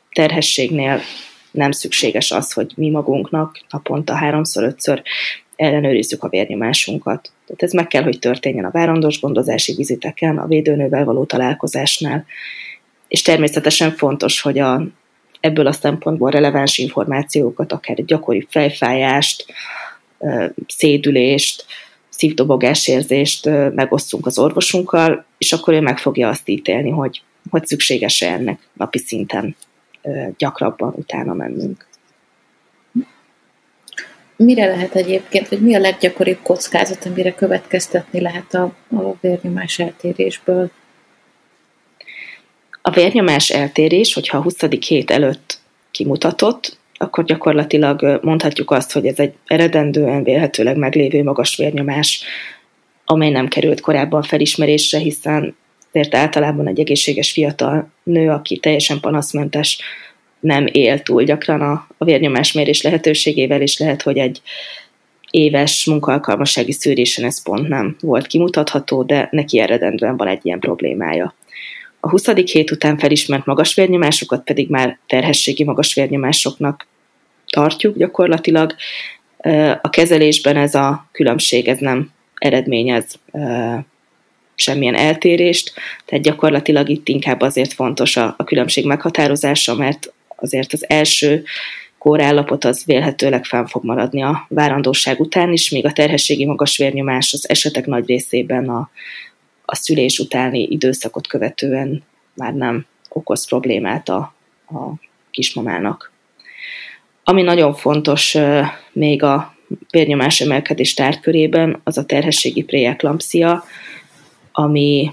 terhességnél nem szükséges az, hogy mi magunknak naponta háromszor-ötször ellenőrizzük a vérnyomásunkat. Tehát ez meg kell, hogy történjen a várandós gondozási viziteken, a védőnővel való találkozásnál, és természetesen fontos, hogy a, ebből a szempontból releváns információkat, akár egy gyakori fejfájást, szédülést, szívdobogásérzést megosztunk az orvosunkkal, és akkor ő meg fogja azt ítélni, hogy, hogy szükséges-e ennek napi szinten gyakrabban utána mennünk. Mire lehet egyébként, vagy mi a leggyakoribb kockázat, amire következtetni lehet a, a vérnyomás eltérésből? A vérnyomás eltérés, hogyha a huszadik hét előtt kimutatott, akkor gyakorlatilag mondhatjuk azt, hogy ez egy eredendően vélhetőleg meglévő magas vérnyomás, amely nem került korábban felismerésre, hiszen azért általában egy egészséges fiatal nő, aki teljesen panaszmentes, nem él túl gyakran a, a vérnyomásmérés lehetőségével, és lehet, hogy egy éves munkaalkalmassági szűrésen ez pont nem volt kimutatható, de neki eredendően van egy ilyen problémája. A huszadik hét után felismert magas vérnyomásokat pedig már terhességi magas vérnyomásoknak tartjuk gyakorlatilag. A kezelésben ez a különbség ez nem eredményez semmilyen eltérést, tehát gyakorlatilag itt inkább azért fontos a, a különbség meghatározása, mert azért az első kórállapot az vélhetőleg fenn fog maradni a várandóság után is, míg a terhességi magas vérnyomás az esetek nagy részében a, a szülés utáni időszakot követően már nem okoz problémát a, a kismamának. Ami nagyon fontos még a vérnyomás emelkedés tárgykörében, az a terhességi preeklampszia, ami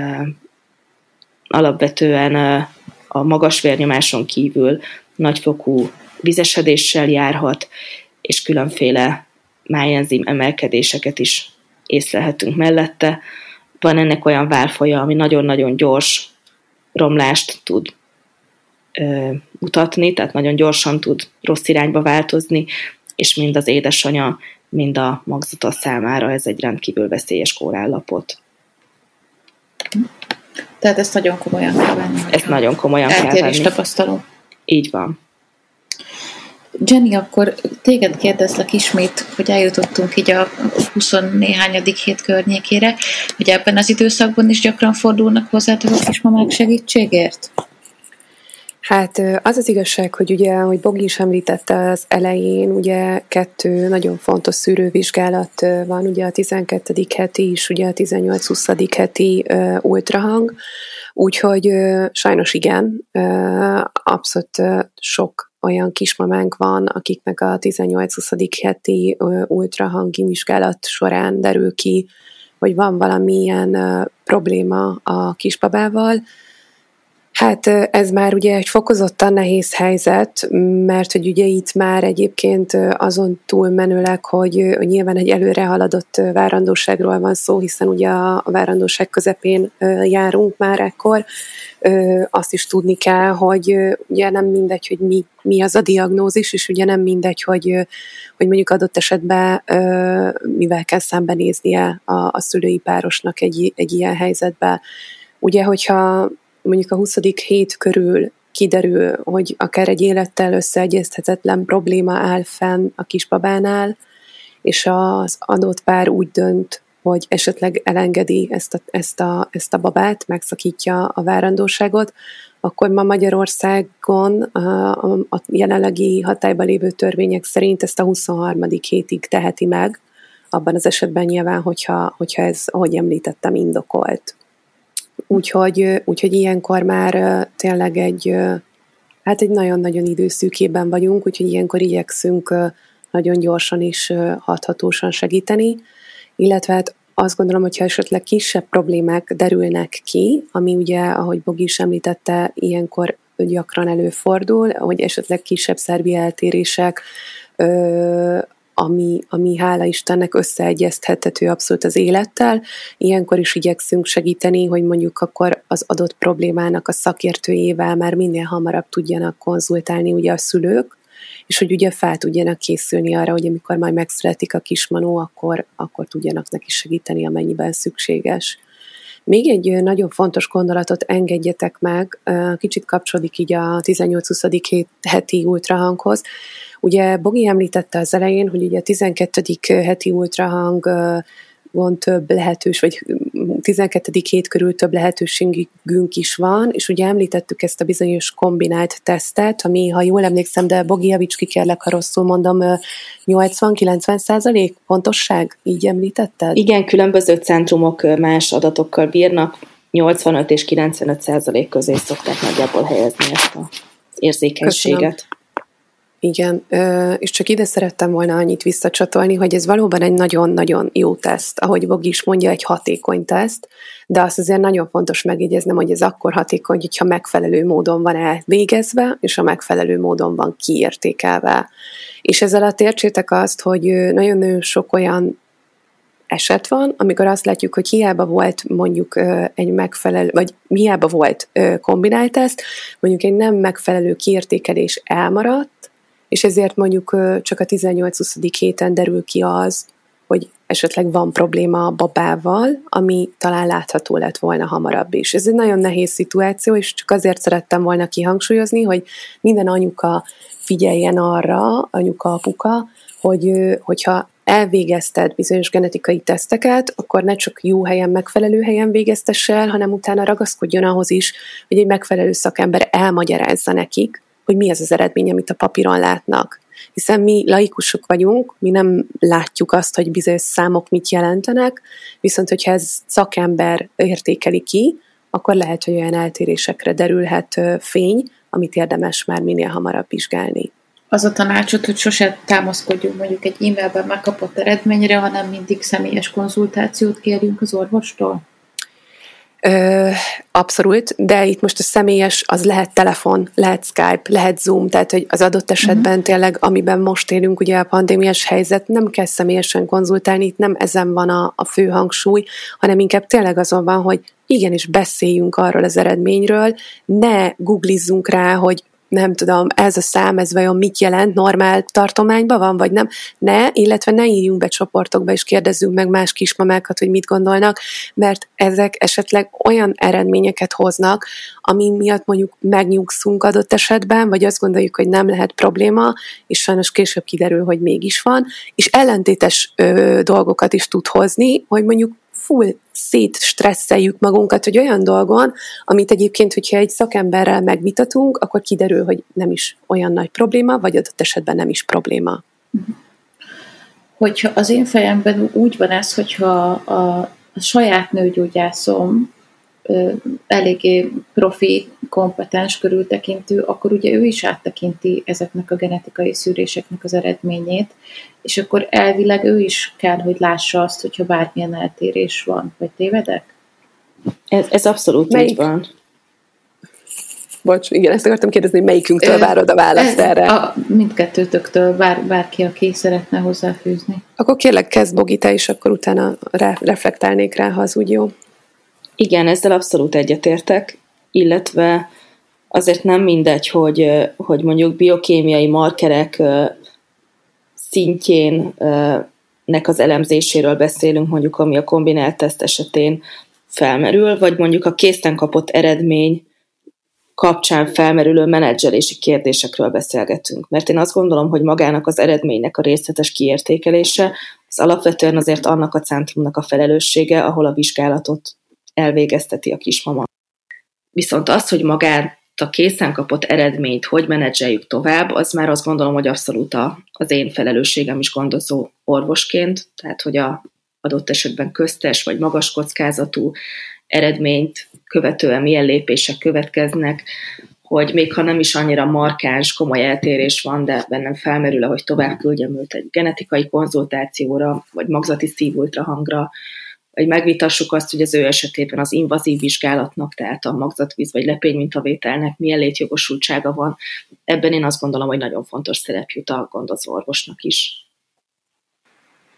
alapvetően a magas vérnyomáson kívül nagyfokú vizesedéssel járhat, és különféle májenzim emelkedéseket is észlelhetünk mellette. Van ennek olyan várfolya, ami nagyon-nagyon gyors romlást tud ö, mutatni, tehát nagyon gyorsan tud rossz irányba változni, és mind az édesanya, mind a magzata számára ez egy rendkívül veszélyes kórállapot. Tehát ezt nagyon komolyan kell venni. Ezt nagyon komolyan kell venni. Eltérés tapasztaló. Így van. Jenny, akkor téged kérdezlek ismét, hogy eljutottunk így a huszonnéhányadik hét környékére, hogy ebben az időszakban is gyakran fordulnak hozzátok a kismamák segítségért? Hát az az igazság, hogy ugye, ahogy Bogi is említette az elején, ugye kettő nagyon fontos szűrővizsgálat van, ugye a tizenkettedik heti is, ugye a tizennyolc-huszadik heti uh, ultrahang, úgyhogy uh, sajnos igen, uh, abszolút uh, sok olyan kismamánk van, akiknek a tizennyolc-huszadik heti uh, ultrahangi vizsgálat során derül ki, hogy van valamilyen uh, probléma a kisbabával. Hát ez már ugye egy fokozottan nehéz helyzet, mert hogy ugye itt már egyébként azon túlmenőleg, hogy, hogy nyilván egy előre haladott várandóságról van szó, hiszen ugye a várandóság közepén járunk már ekkor, azt is tudni kell, hogy ugye nem mindegy, hogy mi, mi az a diagnózis, és ugye nem mindegy, hogy, hogy mondjuk adott esetben mivel kell szembenéznie a, a szülői párosnak egy, egy ilyen helyzetben. Ugye, hogyha mondjuk a huszadik hét körül kiderül, hogy akár egy élettel összeegyeztethetetlen probléma áll fenn a kisbabánál, és az adott pár úgy dönt, hogy esetleg elengedi ezt a, ezt a, ezt a babát, megszakítja a várandóságot, akkor ma Magyarországon a, a jelenlegi hatályban lévő törvények szerint ezt a huszonharmadik hétig teheti meg, abban az esetben nyilván, hogyha, hogyha ez, ahogy említettem, indokolt. Úgyhogy, úgyhogy ilyenkor már tényleg egy, hát egy nagyon-nagyon időszűkében vagyunk, úgyhogy ilyenkor igyekszünk nagyon gyorsan és hathatósan segíteni, illetve hát azt gondolom, hogyha esetleg kisebb problémák derülnek ki, ami ugye, ahogy Bogi is említette, ilyenkor gyakran előfordul, hogy esetleg kisebb szervi eltérések, ami, ami hála Istennek összeegyeztethető abszolút az élettel. Ilyenkor is igyekszünk segíteni, hogy mondjuk akkor az adott problémának a szakértőjével már minél hamarabb tudjanak konzultálni ugye a szülők, és hogy ugye fel tudjanak készülni arra, hogy amikor majd megszületik a kismanó, akkor, akkor tudjanak neki segíteni, amennyiben szükséges. Még egy nagyon fontos gondolatot engedjetek meg, kicsit kapcsolódik így a tizennyolc-huszadik heti ultrahanghoz. Ugye Bogi említette az elején, hogy ugye a tizenkettedik heti ultrahang van több lehetős, vagy tizenkettedik hét körül több lehetőségünk is van, és ugye említettük ezt a bizonyos kombinált tesztet, ami, ha jól emlékszem, de Bogi, javíts ki kérlek, ha rosszul mondom, nyolcvan-kilencven százalék pontosság, így említetted? Igen, különböző centrumok más adatokkal bírnak, nyolcvanöt és kilencvenöt százalék közé szokták nagyjából helyezni ezt az érzékenységet. Köszönöm. Igen, és csak ide szerettem volna annyit visszacsatolni, hogy ez valóban egy nagyon-nagyon jó teszt, ahogy Bogi is mondja, egy hatékony teszt, de azt azért nagyon fontos megjegyeznem, hogy ez akkor hatékony, hogyha megfelelő módon van elvégezve, és a megfelelő módon van kiértékelve. És ezzel alatt értsétek azt, hogy nagyon-nagyon sok olyan eset van, amikor azt látjuk, hogy hiába volt mondjuk egy megfelelő, vagy hiába volt kombinált teszt, mondjuk egy nem megfelelő kiértékelés elmaradt, és ezért mondjuk csak a tizennyolc-huszadik héten derül ki az, hogy esetleg van probléma a babával, ami talán látható lett volna hamarabb is. Ez egy nagyon nehéz szituáció, és csak azért szerettem volna kihangsúlyozni, hogy minden anyuka figyeljen arra, anyuka, apuka, hogy, hogyha elvégezted bizonyos genetikai teszteket, akkor ne csak jó helyen, megfelelő helyen végeztess el, hanem utána ragaszkodjon ahhoz is, hogy egy megfelelő szakember elmagyarázza nekik, hogy mi az az eredmény, amit a papíron látnak. Hiszen mi laikusok vagyunk, mi nem látjuk azt, hogy bizonyos számok mit jelentenek, viszont hogyha ez szakember értékeli ki, akkor lehet, hogy olyan eltérésekre derülhet fény, amit érdemes már minél hamarabb vizsgálni. Az a tanácsot, hogy sose támaszkodjunk mondjuk egy e-mailben megkapott eredményre, hanem mindig személyes konzultációt kérjünk az orvostól? Ö, abszolút, de itt most a személyes, az lehet telefon, lehet Skype, lehet Zoom, tehát hogy az adott esetben uh-huh. tényleg, amiben most élünk, ugye a pandémiás helyzet, nem kell személyesen konzultálni, itt nem ezen van a, a fő hangsúly, hanem inkább tényleg azon van, hogy igenis beszéljünk arról az eredményről, ne googlizzunk rá, hogy nem tudom, ez a szám, ez vajon mit jelent, normál tartományban van, vagy nem, ne, illetve ne írjunk be csoportokba, és kérdezzünk meg más kismamákat, hogy mit gondolnak, mert ezek esetleg olyan eredményeket hoznak, ami miatt mondjuk megnyugszunk adott esetben, vagy azt gondoljuk, hogy nem lehet probléma, és sajnos később kiderül, hogy mégis van, és ellentétes ö, dolgokat is tud hozni, hogy mondjuk full szétstresszeljük magunkat, hogy olyan dolgon, amit egyébként, hogyha egy szakemberrel megvitatunk, akkor kiderül, hogy nem is olyan nagy probléma, vagy adott esetben nem is probléma. Hogyha az én fejemben úgy van ez, hogyha a, a saját nőgyógyászom eléggé profi, kompetens, körültekintő, akkor ugye ő is áttekinti ezeknek a genetikai szűréseknek az eredményét, és akkor elvileg ő is kell, hogy lássa azt, hogyha bármilyen eltérés van. Vagy tévedek? Ez, ez abszolút Melyik? így van. Bocs, igen, ezt akartam kérdezni, hogy melyikünktől várod a választ erre? A, mindkettőtöktől, bár, bárki, aki szeretne hozzáfűzni. Akkor kérlek, kezd Bogi, te is, akkor utána re- reflektálnék rá, ha az úgy jó. Igen, ezzel abszolút egyetértek, illetve azért nem mindegy, hogy, hogy mondjuk biokémiai markerek szintjén nek az elemzéséről beszélünk, mondjuk ami a kombinált teszt esetén felmerül, vagy mondjuk a készen kapott eredmény kapcsán felmerülő menedzselési kérdésekről beszélgetünk. Mert én azt gondolom, hogy magának az eredménynek a részletes kiértékelése az alapvetően azért annak a centrumnak a felelőssége, ahol a vizsgálatot elvégezteti a kismama. Viszont az, hogy magát a készen kapott eredményt hogy menedzseljük tovább, az már azt gondolom, hogy abszolút az én felelősségem is gondozó orvosként, tehát hogy a adott esetben köztes vagy magas kockázatú eredményt követően milyen lépések következnek, hogy még ha nem is annyira markáns, komoly eltérés van, de bennem felmerül, hogy tovább küldjem őt egy genetikai konzultációra, vagy magzati szívultrahangra, vagy megvitassuk azt, hogy az ő esetében az invazív vizsgálatnak, tehát a magzatvíz vagy lepénymintavételnek milyen létjogosultsága van. Ebben én azt gondolom, hogy nagyon fontos szerep jut a gondozó orvosnak is.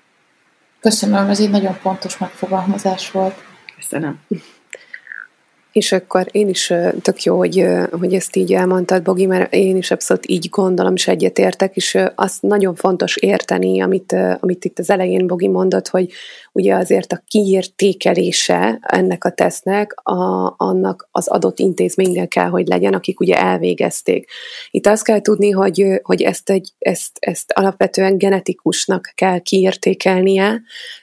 Köszönöm, ez egy nagyon pontos megfogalmazás volt. Köszönöm. És akkor én is tök jó, hogy, hogy ezt így elmondtad, Bogi, mert én is abszolút így gondolom, és egyetértek, és azt nagyon fontos érteni, amit, amit itt az elején Bogi mondott, hogy ugye azért a kiértékelése ennek a tesztnek a, annak az adott intézménynél kell, hogy legyen, akik ugye elvégezték. Itt azt kell tudni, hogy, hogy ezt, egy, ezt, ezt alapvetően genetikusnak kell kiértékelnie.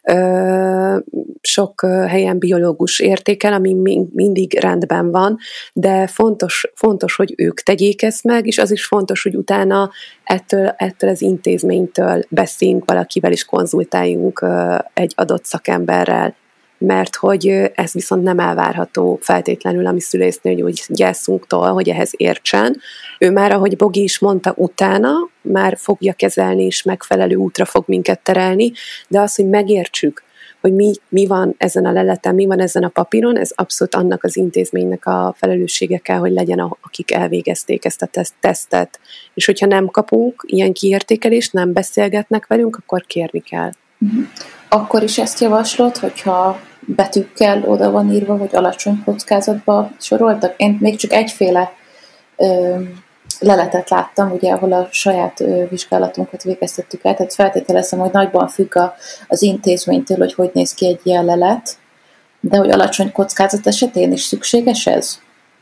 Sok helyen biológus értékel, ami mindig rendben van, de fontos, fontos, hogy ők tegyék ezt meg, és az is fontos, hogy utána ettől, ettől az intézménytől beszéljünk valakivel, és konzultáljunk egy adott szakemberrel, mert hogy ez viszont nem elvárható feltétlenül a mi szülésznő gyógyászunktól, hogy ehhez értsen. Ő már, ahogy Bogi is mondta, utána már fogja kezelni, és megfelelő útra fog minket terelni, de az, hogy megértsük, hogy mi, mi van ezen a leleten, mi van ezen a papíron, ez abszolút annak az intézménynek a felelőssége kell, hogy legyen, akik elvégezték ezt a teszt, tesztet. És hogyha nem kapunk ilyen kiértékelést, nem beszélgetnek velünk, akkor kérni kell. Akkor is ezt javaslod, hogyha betűkkel oda van írva, hogy alacsony kockázatba soroltak? Én még csak egyféle ö, leletet láttam, ugye, ahol a saját ö, vizsgálatunkat végeztettük el, tehát feltételezem, hogy nagyban függ a, az intézménytől, hogy hogy néz ki egy ilyen lelet, de hogy alacsony kockázat esetén is szükséges ez?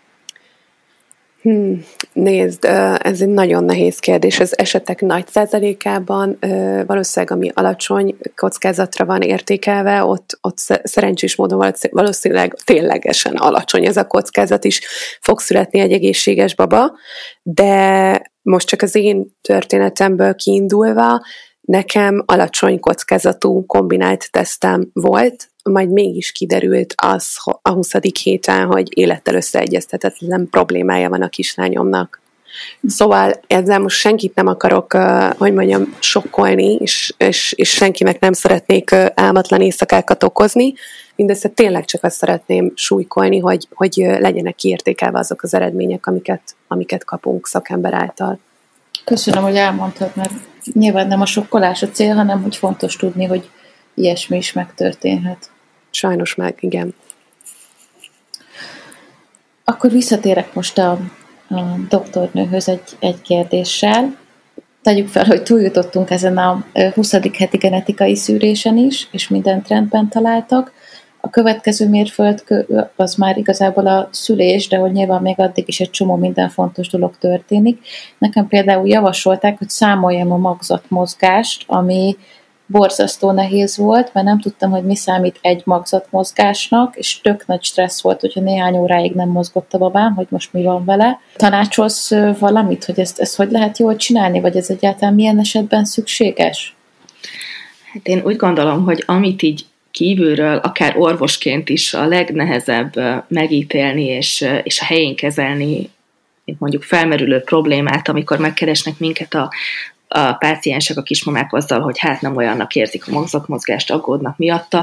Hmm, nézd, ez egy nagyon nehéz kérdés. Az esetek nagy százalékában valószínűleg, ami alacsony kockázatra van értékelve, ott, ott szerencsés módon valószínűleg ténylegesen alacsony ez a kockázat is, fog születni egy egészséges baba, de most csak az én történetemből kiindulva, nekem alacsony kockázatú kombinált tesztem volt, majd mégis kiderült az a huszadik héten, hogy élettel összeegyeztethetetlen problémája van a kislányomnak. Szóval ezzel most senkit nem akarok, hogy mondjam, sokkolni, és, és, és senkinek nem szeretnék álmatlan éjszakákat okozni, mindössze tényleg csak azt szeretném súlykolni, hogy, hogy legyenek kiértékelve azok az eredmények, amiket, amiket kapunk szakember által. Köszönöm, hogy elmondtad, mert nyilván nem a sokkolás a cél, hanem hogy fontos tudni, hogy ilyesmi is megtörténhet. Sajnos meg, igen. Akkor visszatérek most a, a doktornőhöz egy, egy kérdéssel. Tegyük fel, hogy túljutottunk ezen a huszadik heti genetikai szűrésen is, és mindent rendben találtak. A következő mérföldkő az már igazából a szülés, de hogy nyilván még addig is egy csomó minden fontos dolog történik. Nekem például javasolták, hogy számoljam a magzatmozgást, ami borzasztó nehéz volt, mert nem tudtam, hogy mi számít egy magzatmozgásnak, és tök nagy stressz volt, hogyha néhány óráig nem mozgott a babám, hogy most mi van vele. Tanácsolsz valamit, hogy ezt, ezt hogy lehet jól csinálni, vagy ez egyáltalán milyen esetben szükséges? Hát én úgy gondolom, hogy amit így kívülről, akár orvosként is a legnehezebb megítélni és, és a helyén kezelni, mint mondjuk felmerülő problémát, amikor megkeresnek minket a, a páciensek, a kismamák azzal, hogy hát nem olyannak érzik a magzatmozgást, aggódnak miatta.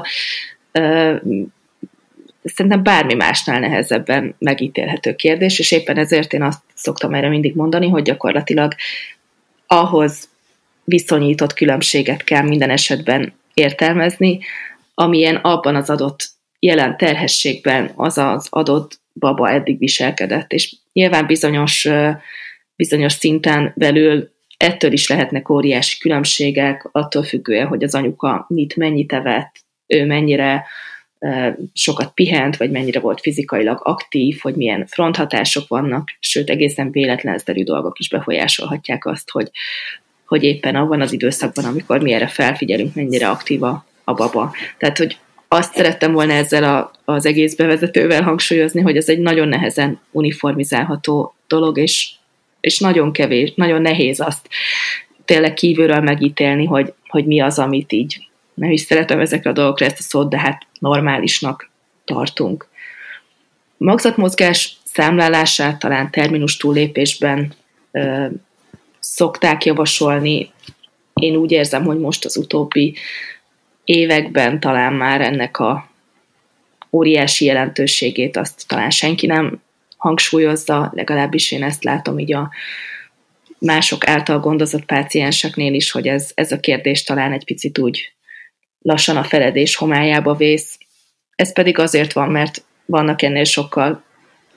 Szerintem bármi másnál nehezebben megítélhető kérdés, és éppen ezért én azt szoktam erre mindig mondani, hogy gyakorlatilag ahhoz viszonyított különbséget kell minden esetben értelmezni, amilyen abban az adott jelen terhességben az az adott baba eddig viselkedett, és nyilván bizonyos, bizonyos szinten belül ettől is lehetnek óriási különbségek, attól függően, hogy az anyuka mit, mennyit evett, ő mennyire sokat pihent, vagy mennyire volt fizikailag aktív, hogy milyen fronthatások vannak, sőt egészen véletlenszerű dolgok is befolyásolhatják azt, hogy, hogy éppen abban az időszakban, amikor mi erre felfigyelünk, mennyire aktív a, a baba. Tehát, hogy azt szerettem volna ezzel a, az egész bevezetővel hangsúlyozni, hogy ez egy nagyon nehezen uniformizálható dolog, és, és nagyon kevés, nagyon nehéz azt tényleg kívülről megítélni, hogy, hogy mi az, amit így, nem is szeretem ezekre a dolgokra ezt a szót, de hát normálisnak tartunk. Magzatmozgás számlálását talán terminus túllépésben ö, szokták javasolni. Én úgy érzem, hogy most az utóbbi években talán már ennek a óriási jelentőségét azt talán senki nem hangsúlyozza, legalábbis én ezt látom így a mások által gondozott pácienseknél is, hogy ez, ez a kérdés talán egy picit úgy lassan a feledés homályába vész. Ez pedig azért van, mert vannak ennél sokkal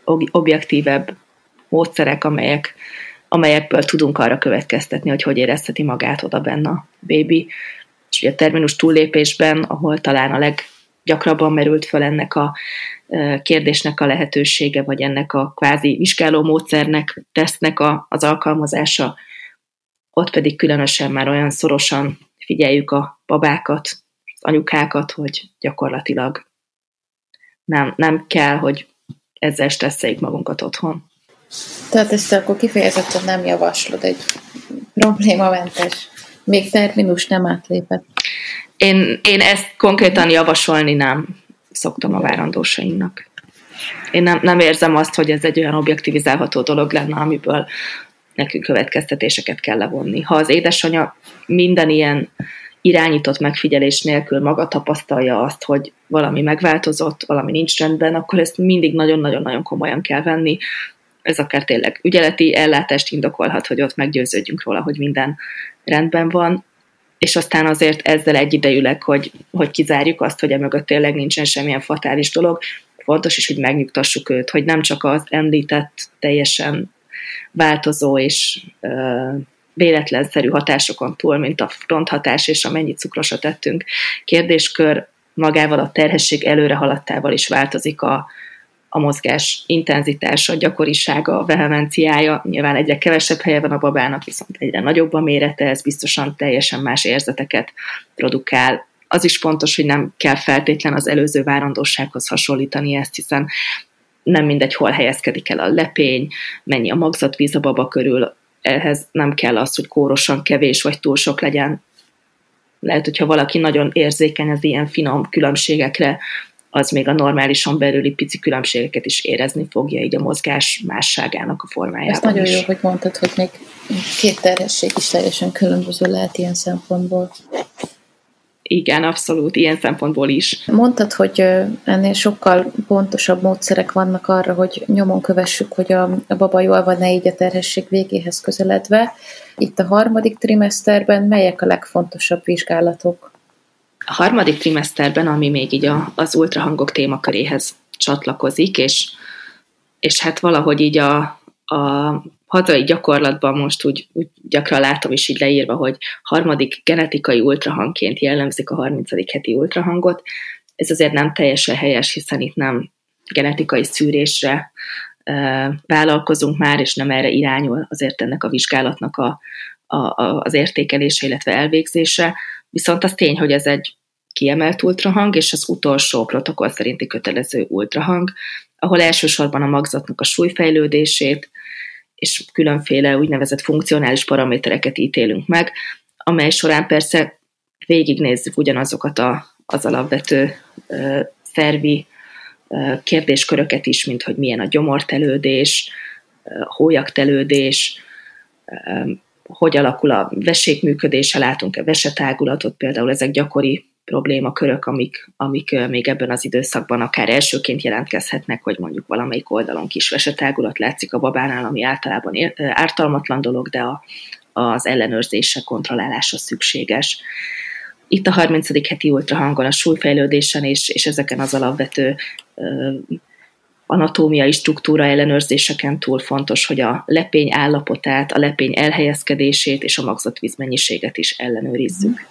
objektívebb módszerek, amelyek, amelyekből tudunk arra következtetni, hogy hogy érezheti magát oda benne a bébi. És ugye a terminus túllépésben, ahol talán a leggyakrabban merült föl ennek a kérdésnek a lehetősége, vagy ennek a kvázi vizsgáló módszernek, tesznek a, az alkalmazása, ott pedig különösen már olyan szorosan figyeljük a babákat, az anyukákat, hogy gyakorlatilag nem, nem kell, hogy ezzel stresszeljük magunkat otthon. Tehát ezt akkor kifejezetten nem javaslod, egy problémamentes, még terminus nem átlépett. Én, én ezt konkrétan javasolni nem szoktam a várandósainknak. Én nem, nem érzem azt, hogy ez egy olyan objektivizálható dolog lenne, amiből nekünk következtetéseket kell levonni. Ha az édesanyja minden ilyen irányított megfigyelés nélkül maga tapasztalja azt, hogy valami megváltozott, valami nincs rendben, akkor ezt mindig nagyon-nagyon-nagyon komolyan kell venni. Ez akár tényleg ügyeleti ellátást indokolhat, hogy ott meggyőződjünk róla, hogy minden rendben van, és aztán azért ezzel egyidejűleg, hogy, hogy kizárjuk azt, hogy emögött tényleg nincsen semmilyen fatális dolog, fontos is, hogy megnyugtassuk őt, hogy nem csak az említett teljesen változó és ö, véletlenszerű hatásokon túl, mint a fronthatás és a mennyit cukrosat ettünk kérdéskör, magával a terhesség előre haladtával is változik a, a mozgás intenzitása, gyakorisága, a vehemenciája. Nyilván egyre kevesebb helye van a babának, viszont egyre nagyobb a mérete, ez biztosan teljesen más érzeteket produkál. Az is fontos, hogy nem kell feltétlen az előző várandósághoz hasonlítani ezt, hiszen nem mindegy, hol helyezkedik el a lepény, mennyi a magzatvíz a baba körül, ehhez nem kell az, hogy kórosan kevés vagy túl sok legyen. Lehet, hogyha valaki nagyon érzékeny az ilyen finom különbségekre, az még a normálisan belüli pici különbségeket is érezni fogja, így a mozgás másságának a formájában. Ez nagyon jó, hogy mondtad, hogy még két terhesség is teljesen különböző lehet ilyen szempontból. Igen, abszolút, ilyen szempontból is. Mondtad, hogy ennél sokkal pontosabb módszerek vannak arra, hogy nyomon kövessük, hogy a, a baba jól van-e így a terhesség végéhez közeledve. Itt a harmadik trimeszterben melyek a legfontosabb vizsgálatok? A harmadik trimeszterben, ami még így a, az ultrahangok témaköréhez csatlakozik, és, és hát valahogy így a, a hazai gyakorlatban most úgy, úgy gyakran látom is így leírva, hogy harmadik genetikai ultrahangként jellemzik a harmincadik heti ultrahangot. Ez azért nem teljesen helyes, hiszen itt nem genetikai szűrésre e, vállalkozunk már, és nem erre irányul azért ennek a vizsgálatnak a, a, a, az értékelése, illetve elvégzése. Viszont az tény, hogy ez egy kiemelt ultrahang, és az utolsó protokoll szerinti kötelező ultrahang, ahol elsősorban a magzatnak a súlyfejlődését, és különféle úgynevezett funkcionális paramétereket ítélünk meg, amely során persze végignézzük ugyanazokat a, az alapvető uh, szervi uh, kérdésköröket is, mint hogy milyen a gyomortelődés, uh, hólyagtelődés, uh, hogy alakul a vesék működése, látunk-e vesetágulatot, például ezek gyakori problémakörök, amik, amik még ebben az időszakban akár elsőként jelentkezhetnek, hogy mondjuk valamelyik oldalon kis vesetágulat látszik a babánál, ami általában ártalmatlan dolog, de a, az ellenőrzése, kontrollálása szükséges. Itt a harmincadik heti ultrahangon a súlyfejlődésen és, és ezeken az alapvető ö, anatómiai struktúra ellenőrzéseken túl fontos, hogy a lepény állapotát, a lepény elhelyezkedését és a magzatvíz mennyiséget is ellenőrizzük.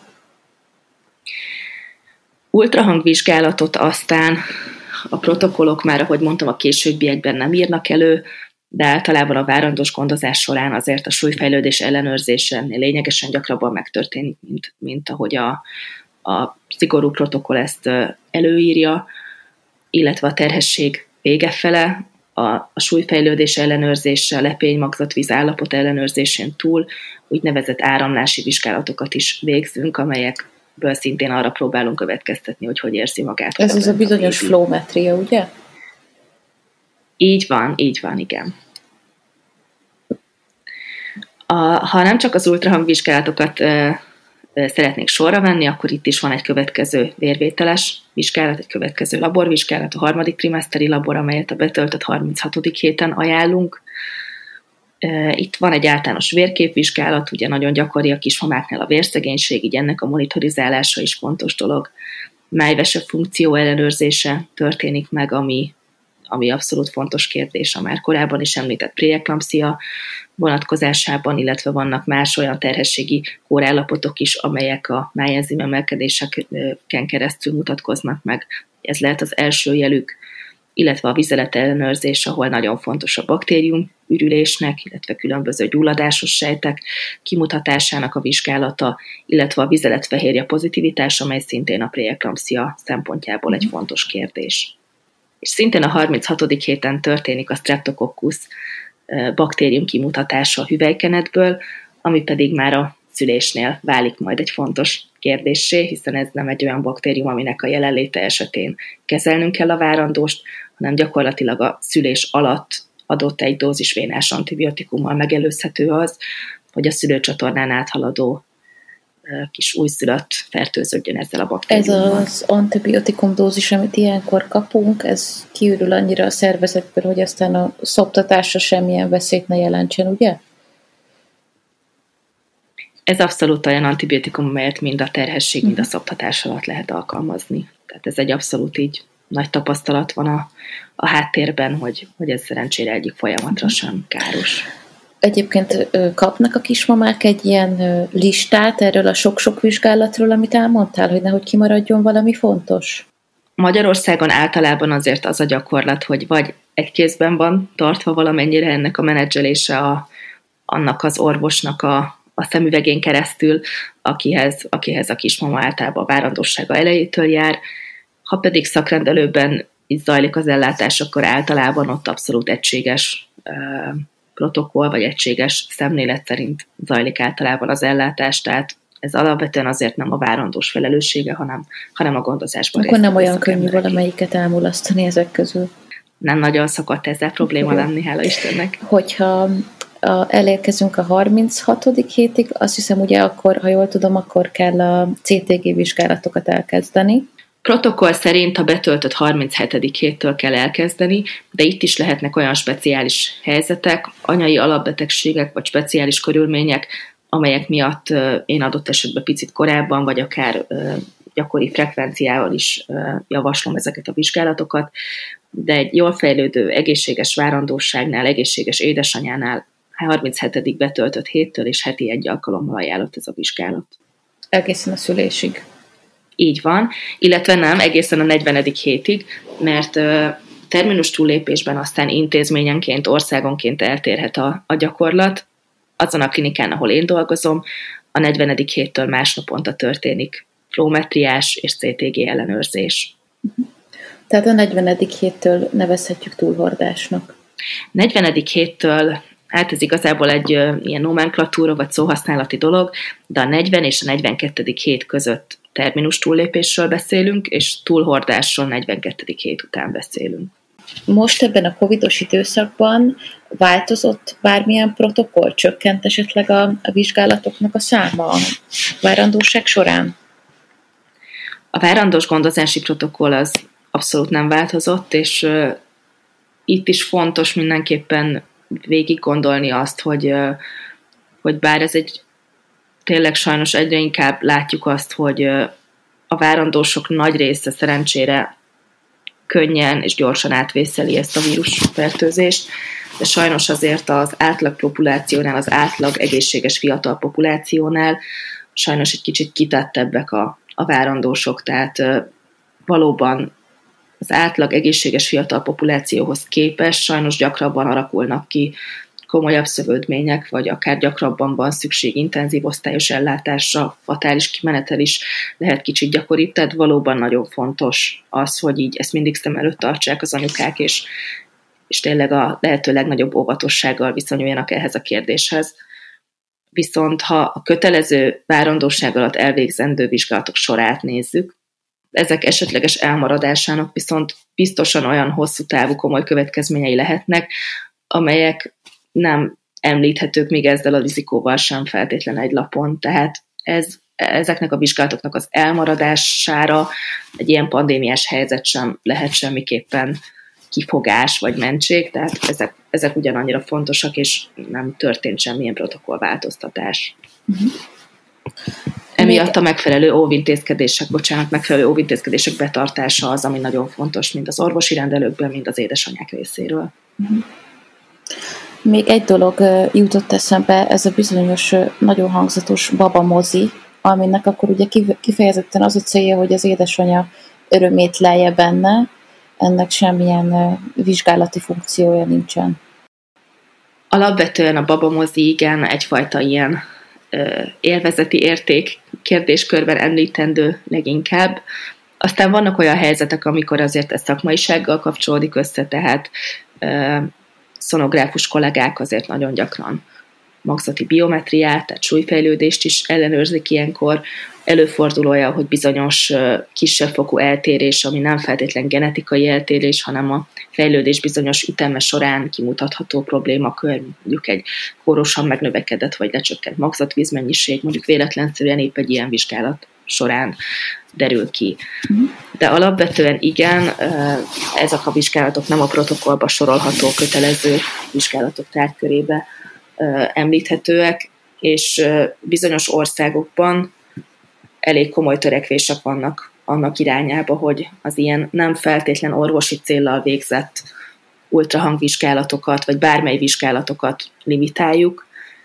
Ultrahangvizsgálatot aztán a protokollok már, ahogy mondtam, a későbbiekben nem írnak elő, de általában a várandós gondozás során azért a súlyfejlődés ellenőrzése lényegesen gyakrabban megtörténik, mint, mint ahogy a, a szigorú protokoll ezt előírja, illetve a terhesség vége fele a, a súlyfejlődés ellenőrzése, a lepény magzatvíz állapot ellenőrzésén túl úgynevezett áramlási vizsgálatokat is végzünk, amelyek ből szintén arra próbálunk következtetni, hogy hogy érzi magát. Ez az a bizonyos flowmetria, ugye? Így van, így van, igen. A, ha nem csak az ultrahangvizsgálatokat e, e, szeretnék sorra venni, akkor itt is van egy következő vérvételes vizsgálat, egy következő laborvizsgálat, a harmadik trimeszteri labor, amelyet a betöltött harminchatodik héten ajánlunk. Itt van egy általános vérképvizsgálat, ugye nagyon gyakori a kismamáknál a vérszegénység, így ennek a monitorizálása is fontos dolog. Májvese funkció ellenőrzése történik meg, ami ami abszolút fontos kérdés a már korábban is említett preeklampszia vonatkozásában, illetve vannak más olyan terhességi kórállapotok is, amelyek a májenzim emelkedéseken keresztül mutatkoznak meg. Ez lehet az első jelük, illetve a vizelet ellenőrzés, ahol nagyon fontos a baktérium ürülésnek, illetve különböző gyulladásos sejtek kimutatásának a vizsgálata, illetve a vizeletfehérje pozitivitás, amely szintén a preeklampszia szempontjából egy fontos kérdés. És szintén a harminchatodik héten történik a Streptococcus baktérium kimutatása a hüvelykenetből, ami pedig már a szülésnél válik majd egy fontos kérdéssé, hiszen ez nem egy olyan baktérium, aminek a jelenléte esetén kezelnünk kell a várandóst, hanem gyakorlatilag a szülés alatt adott egy dózis vénás antibiotikummal megelőzhető az, hogy a szülőcsatornán áthaladó kis újszülött fertőződjön ezzel a baktériummal. Ez az antibiotikum dózis, amit ilyenkor kapunk, ez kiürül annyira a szervezetből, hogy aztán a szoptatásra semmilyen veszélyt ne jelentsen, ugye? Ez abszolút olyan antibiotikum, amelyet mind a terhesség, mind a szoptatás alatt lehet alkalmazni. Tehát ez egy abszolút így nagy tapasztalat van a, a háttérben, hogy, hogy ez szerencsére egyik folyamatra sem káros. Egyébként kapnak a kismamák egy ilyen listát erről a sok-sok vizsgálatról, amit elmondtál, hogy nehogy kimaradjon valami fontos? Magyarországon általában azért az a gyakorlat, hogy vagy egy kézben van tartva valamennyire ennek a menedzselése a, annak az orvosnak a a szemüvegén keresztül, akihez, akihez a kismama általában a várandossága elejétől jár. Ha pedig szakrendelőben így zajlik az ellátás, akkor általában ott abszolút egységes uh, protokoll, vagy egységes szemlélet szerint zajlik általában az ellátás, tehát ez alapvetően azért nem a várandós felelőssége, hanem, hanem a gondozásban. Akkor nem olyan könnyű valamelyiket elmulasztani ezek közül. Nem nagyon szokott ezzel probléma lenni, hála Istennek. Hogyha A, elérkezünk a harminchatodik hétig, azt hiszem ugye akkor, ha jól tudom, akkor kell a cé té gé vizsgálatokat elkezdeni. Protokoll szerint a betöltött harminchetedik héttől kell elkezdeni, de itt is lehetnek olyan speciális helyzetek, anyai alapbetegségek vagy speciális körülmények, amelyek miatt én adott esetben picit korábban, vagy akár gyakori frekvenciával is javaslom ezeket a vizsgálatokat, de egy jól fejlődő, egészséges várandóságnál, egészséges édesanyánál harminchetedik betöltött héttől és heti egy alkalommal ajánlott ez a vizsgálat. Egészen a szülésig. Így van, illetve nem, egészen a negyvenedik hétig, mert uh, terminus túllépésben aztán intézményenként, országonként eltérhet a, a gyakorlat. Azon a klinikán, ahol én dolgozom, a negyvenedik héttől másnaponta történik flómetriás és cé té gé ellenőrzés. Tehát a negyvenedik héttől nevezhetjük túlhordásnak. negyvenedik héttől, hát ez igazából egy uh, ilyen nomenklatúra vagy szóhasználati dolog, de a negyven és a negyvenkettedik hét között terminus túllépésről beszélünk, és túlhordásról negyvenkettedik hét után beszélünk. Most ebben a covidos időszakban változott bármilyen protokoll? Csökkent esetleg a, a vizsgálatoknak a száma a várandóság során? A várandós gondozási protokoll az abszolút nem változott, és uh, itt is fontos mindenképpen végig gondolni azt, hogy, uh, hogy bár ez egy tényleg sajnos egyre inkább látjuk azt, hogy uh, a várandósok nagy része szerencsére könnyen és gyorsan átvészeli ezt a vírusfertőzést, de sajnos azért az átlag populációnál, az átlag egészséges fiatal populációnál sajnos egy kicsit kitettebbek a, a várandósok, tehát uh, valóban az átlag egészséges fiatal populációhoz képest sajnos gyakrabban alakulnak ki komolyabb szövődmények, vagy akár gyakrabban van szükség intenzív osztályos ellátásra, fatális kimenetel is lehet kicsit gyakoribb, tehát valóban nagyon fontos az, hogy így ezt mindig szem előtt tartsák az anyukák, és, és tényleg a lehető legnagyobb óvatossággal viszonyuljanak ehhez a kérdéshez. Viszont ha a kötelező várandóság alatt elvégzendő vizsgálatok sorát nézzük, ezek esetleges elmaradásának viszont biztosan olyan hosszú távú komoly következményei lehetnek, amelyek nem említhetők még ezzel a rizikóval sem feltétlen egy lapon. Tehát ez, ezeknek a vizsgálatoknak az elmaradására egy ilyen pandémiás helyzet sem lehet semmiképpen kifogás vagy mentség, tehát ezek, ezek ugyanannyira fontosak, és nem történt semmilyen protokollváltoztatás. Uh-huh. emiatt a megfelelő óvintézkedések, bocsánat, megfelelő óvintézkedések betartása az, ami nagyon fontos, mind az orvosi rendelőkből, mind az édesanyák részéről. Még egy dolog jutott eszembe, ez a bizonyos nagyon hangzatos babamozi, aminek akkor ugye kifejezetten az a célja, hogy az édesanyja örömét lelje benne, ennek semmilyen vizsgálati funkciója nincsen. Alapvetően a babamozi igen egyfajta ilyen ö, élvezeti érték kérdéskörben említendő leginkább. Aztán vannak olyan helyzetek, amikor azért ez szakmaisággal kapcsolódik össze, tehát ö, szonográfus kollégák azért nagyon gyakran magzati biometriát, tehát súlyfejlődést is ellenőrzik ilyenkor. Előfordul olyan, hogy bizonyos kisebb fokú eltérés, ami nem feltétlen genetikai eltérés, hanem a fejlődés bizonyos üteme során kimutatható problémakör, mondjuk egy kórosan megnövekedett vagy lecsökkent magzatvízmennyiség, mondjuk véletlenszerűen épp egy ilyen vizsgálat során derül ki. De alapvetően igen, ezek a vizsgálatok nem a protokollba sorolható kötelező vizsgálatok tárgykörébe említhetőek, és bizonyos országokban elég komoly törekvések vannak annak irányába, hogy az ilyen nem feltétlen orvosi céllal végzett ultrahangvizsgálatokat, vagy bármely vizsgálatokat limitáljuk.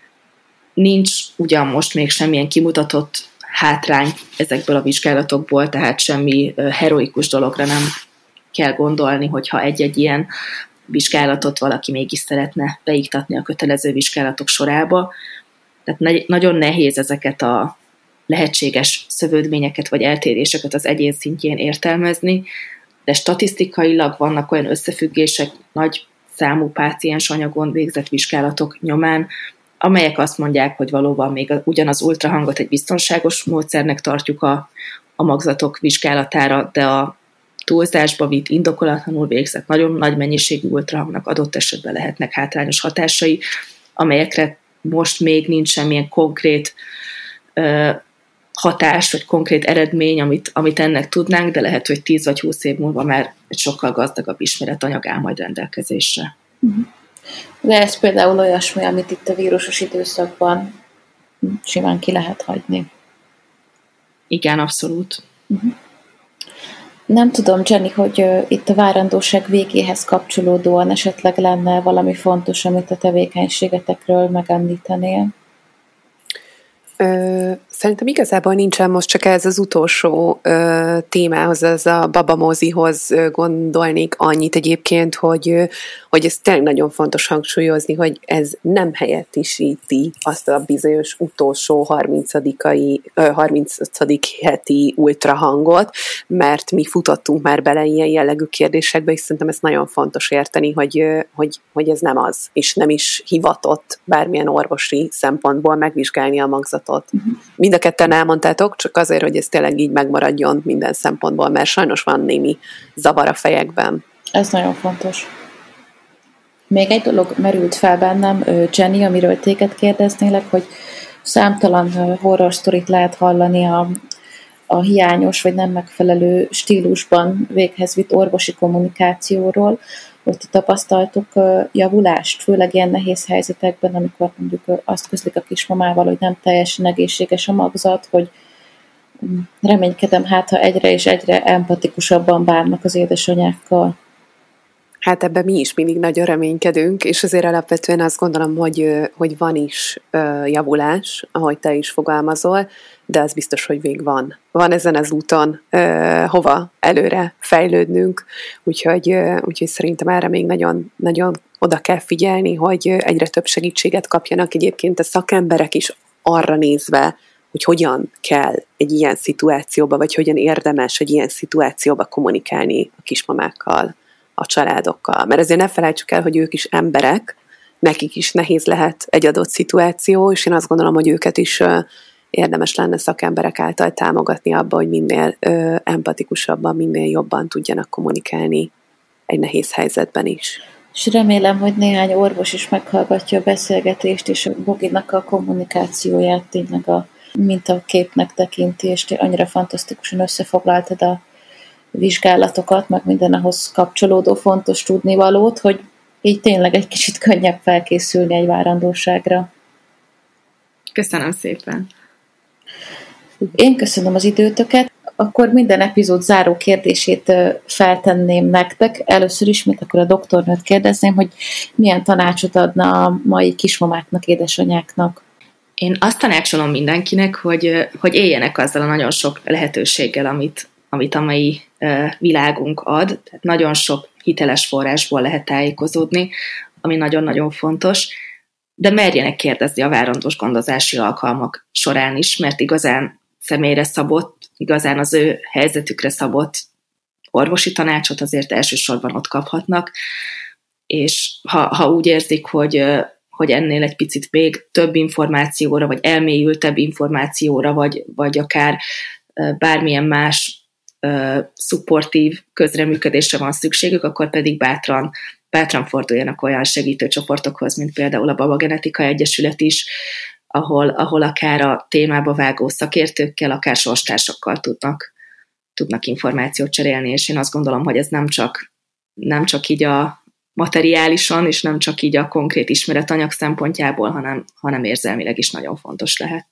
Nincs ugyan most még semmilyen kimutatott hátrány ezekből a vizsgálatokból, tehát semmi heroikus dologra nem kell gondolni, hogyha egy-egy ilyen vizsgálatot valaki mégis szeretne beiktatni a kötelező vizsgálatok sorába. Tehát ne- nagyon nehéz ezeket a lehetséges szövődményeket vagy eltéréseket az egyén szintjén értelmezni, de statisztikailag vannak olyan összefüggések nagy számú páciens anyagon végzett vizsgálatok nyomán, amelyek azt mondják, hogy valóban még ugyanaz ultrahangot egy biztonságos módszernek tartjuk a, a magzatok vizsgálatára, de a túlzásba vitt, indokolatlanul végzett nagyon nagy mennyiségű ultrahangnak adott esetben lehetnek hátrányos hatásai, amelyekre most még nincs semmilyen konkrét ö, hatás, vagy konkrét eredmény, amit, amit ennek tudnánk, de lehet, hogy tíz vagy húsz év múlva már egy sokkal gazdagabb ismeretanyag áll majd rendelkezésre. De ez például olyasmi, amit itt a vírusos időszakban simán ki lehet hagyni. Igen, abszolút. Uh-huh. Nem tudom, Jenny, hogy uh, itt a várandóság végéhez kapcsolódóan esetleg lenne valami fontos, amit a tevékenységetekről megemlítenél? Ö, szerintem igazából nincsen, most csak ez az utolsó ö, témához, az a babamozihoz ö, gondolnék annyit egyébként, hogy, ö, hogy ez tényleg nagyon fontos hangsúlyozni, hogy ez nem helyettesíti azt a bizonyos utolsó harmincadikai, ö, harmincadik heti ultrahangot, mert mi futottunk már bele ilyen jellegű kérdésekbe, és szerintem ez nagyon fontos érteni, hogy, ö, hogy, hogy ez nem az, és nem is hivatott bármilyen orvosi szempontból megvizsgálni a magzatot. Uh-huh. Mind a ketten elmondtátok, csak azért, hogy ez tényleg így megmaradjon minden szempontból, mert sajnos van némi zavar a fejekben. Ez nagyon fontos. Még egy dolog merült fel bennem, Jenny, amiről téged kérdeznélek, hogy számtalan horror sztorit lehet hallani a, a hiányos vagy nem megfelelő stílusban véghez vitt orvosi kommunikációról. Ott tapasztaltuk javulást, főleg ilyen nehéz helyzetekben, amikor mondjuk azt közlik a kismamával, hogy nem teljesen egészséges a magzat, hogy reménykedem, hát ha egyre és egyre empatikusabban bánnak az édesanyákkal. Hát ebben mi is mindig nagyon reménykedünk, és azért alapvetően azt gondolom, hogy, hogy van is javulás, ahogy te is fogalmazol, de az biztos, hogy még van. Van ezen az úton hova előre fejlődnünk, úgyhogy, úgyhogy szerintem erre még nagyon, nagyon oda kell figyelni, hogy egyre több segítséget kapjanak egyébként a szakemberek is arra nézve, hogy hogyan kell egy ilyen szituációba, vagy hogyan érdemes egy ilyen szituációba kommunikálni a kismamákkal, a családokkal. Mert azért ne felejtsük el, hogy ők is emberek, nekik is nehéz lehet egy adott szituáció, és én azt gondolom, hogy őket is érdemes lenne szakemberek által támogatni abba, hogy minél ö, empatikusabban, minél jobban tudjanak kommunikálni egy nehéz helyzetben is. És remélem, hogy néhány orvos is meghallgatja a beszélgetést, és a Boginak a kommunikációját tényleg a mintaképnek tekinti, és annyira fantasztikusan összefoglaltad a vizsgálatokat, meg minden ahhoz kapcsolódó fontos tudnivalót, hogy így tényleg egy kicsit könnyebb felkészülni egy várandóságra. Köszönöm szépen! Én köszönöm az időtöket. Akkor minden epizód záró kérdését feltenném nektek. Először ismét akkor a doktornőt kérdezném, hogy milyen tanácsot adna a mai kismamáknak, édesanyáknak. Én azt tanácsolom mindenkinek, hogy, hogy éljenek azzal a nagyon sok lehetőséggel, amit, amit a mai világunk ad. Tehát nagyon sok hiteles forrásból lehet tájékozódni, ami nagyon-nagyon fontos, de merjenek kérdezni a várandós gondozási alkalmak során is, mert igazán személyre szabott, igazán az ő helyzetükre szabott orvosi tanácsot azért elsősorban ott kaphatnak, és ha, ha úgy érzik, hogy, hogy ennél egy picit még több információra, vagy elmélyültebb információra, vagy, vagy akár bármilyen más uh, szupportív közreműködésre van szükségük, akkor pedig bátran, bátran forduljanak olyan segítőcsoportokhoz, mint például a Baba Genetika Egyesület is, ahol, ahol akár a témába vágó szakértőkkel, akár sorstársakkal tudnak, tudnak információt cserélni, és én azt gondolom, hogy ez nem csak, nem csak így a materiálisan, és nem csak így a konkrét ismeretanyag szempontjából, hanem, hanem érzelmileg is nagyon fontos lehet.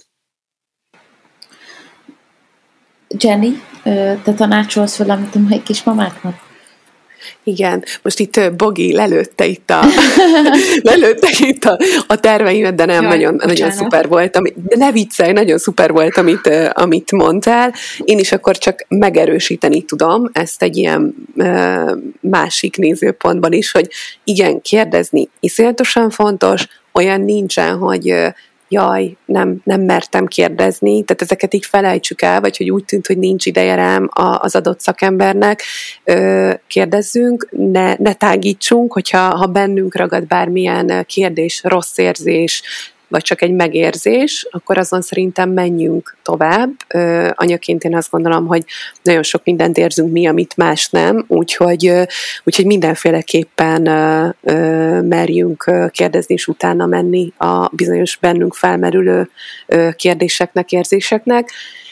Jenny, te tanácsolsz valamit a mai kismamáknak? Igen, most itt Bogi lelőtte itt a, lelőtte itt a, a terveimet, de nem, Jaj, nagyon, nagyon szuper volt, ami, de ne viccelj, nagyon szuper volt, amit, amit mondtál. Én is akkor csak megerősíteni tudom ezt egy ilyen másik nézőpontban is, hogy igen, kérdezni iszonyatosan fontos, olyan nincsen, hogy jaj, nem, nem mertem kérdezni, tehát ezeket így felejtsük el, vagy hogy úgy tűnt, hogy nincs ideje rám az adott szakembernek, kérdezzünk, ne, ne tágítsunk, hogyha ha bennünk ragad bármilyen kérdés, rossz érzés, vagy csak egy megérzés, akkor azon szerintem menjünk tovább. Anyaként én azt gondolom, hogy nagyon sok mindent érzünk mi, amit más nem, úgyhogy, úgyhogy mindenféleképpen merjünk kérdezni, és utána menni a bizonyos bennünk felmerülő kérdéseknek, érzéseknek.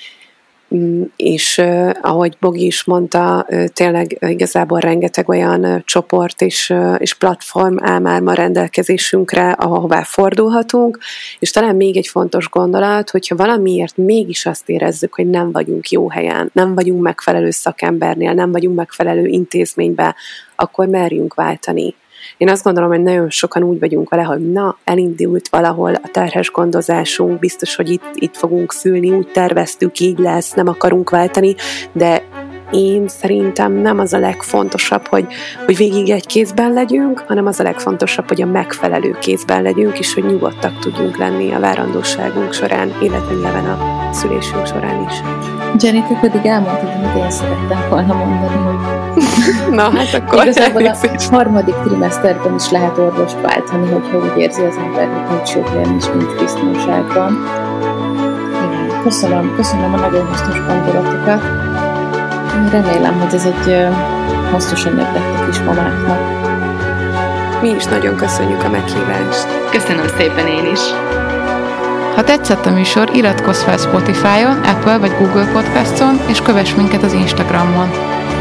És uh, ahogy Bogi is mondta, uh, tényleg uh, igazából rengeteg olyan uh, csoport és, uh, és platform áll már ma rendelkezésünkre, ahová fordulhatunk, és talán még egy fontos gondolat, hogyha valamiért mégis azt érezzük, hogy nem vagyunk jó helyen, nem vagyunk megfelelő szakembernél, nem vagyunk megfelelő intézményben, akkor merjünk váltani. Én azt gondolom, hogy nagyon sokan úgy vagyunk vele, hogy na, elindult valahol a terhes gondozásunk, biztos, hogy itt, itt fogunk szülni, úgy terveztük, így lesz, nem akarunk váltani, de én szerintem nem az a legfontosabb, hogy, hogy végig egy kézben legyünk, hanem az a legfontosabb, hogy a megfelelő kézben legyünk, és hogy nyugodtak tudjunk lenni a várandóságunk során, illetve nyilván a szülésünk során is. Jenny, te pedig elmondtad, amit én szerettem volna mondani, hogy na, hát akkor igazából a harmadik trimeszterben is lehet orvost váltani, hogyha úgy érzi az ember, hogy nincs jó helyen és nincs biztonságban. Köszönöm, köszönöm a nagyon hasznos gondolatokat. Remélem, hogy ez egy hasznos anyag lett a kismamáknak. Mi is nagyon köszönjük a meghívást. Köszönöm szépen én is. Ha tetszett a műsor, iratkozz fel Spotify-on, Apple vagy Google Podcaston, és kövess minket az Instagramon.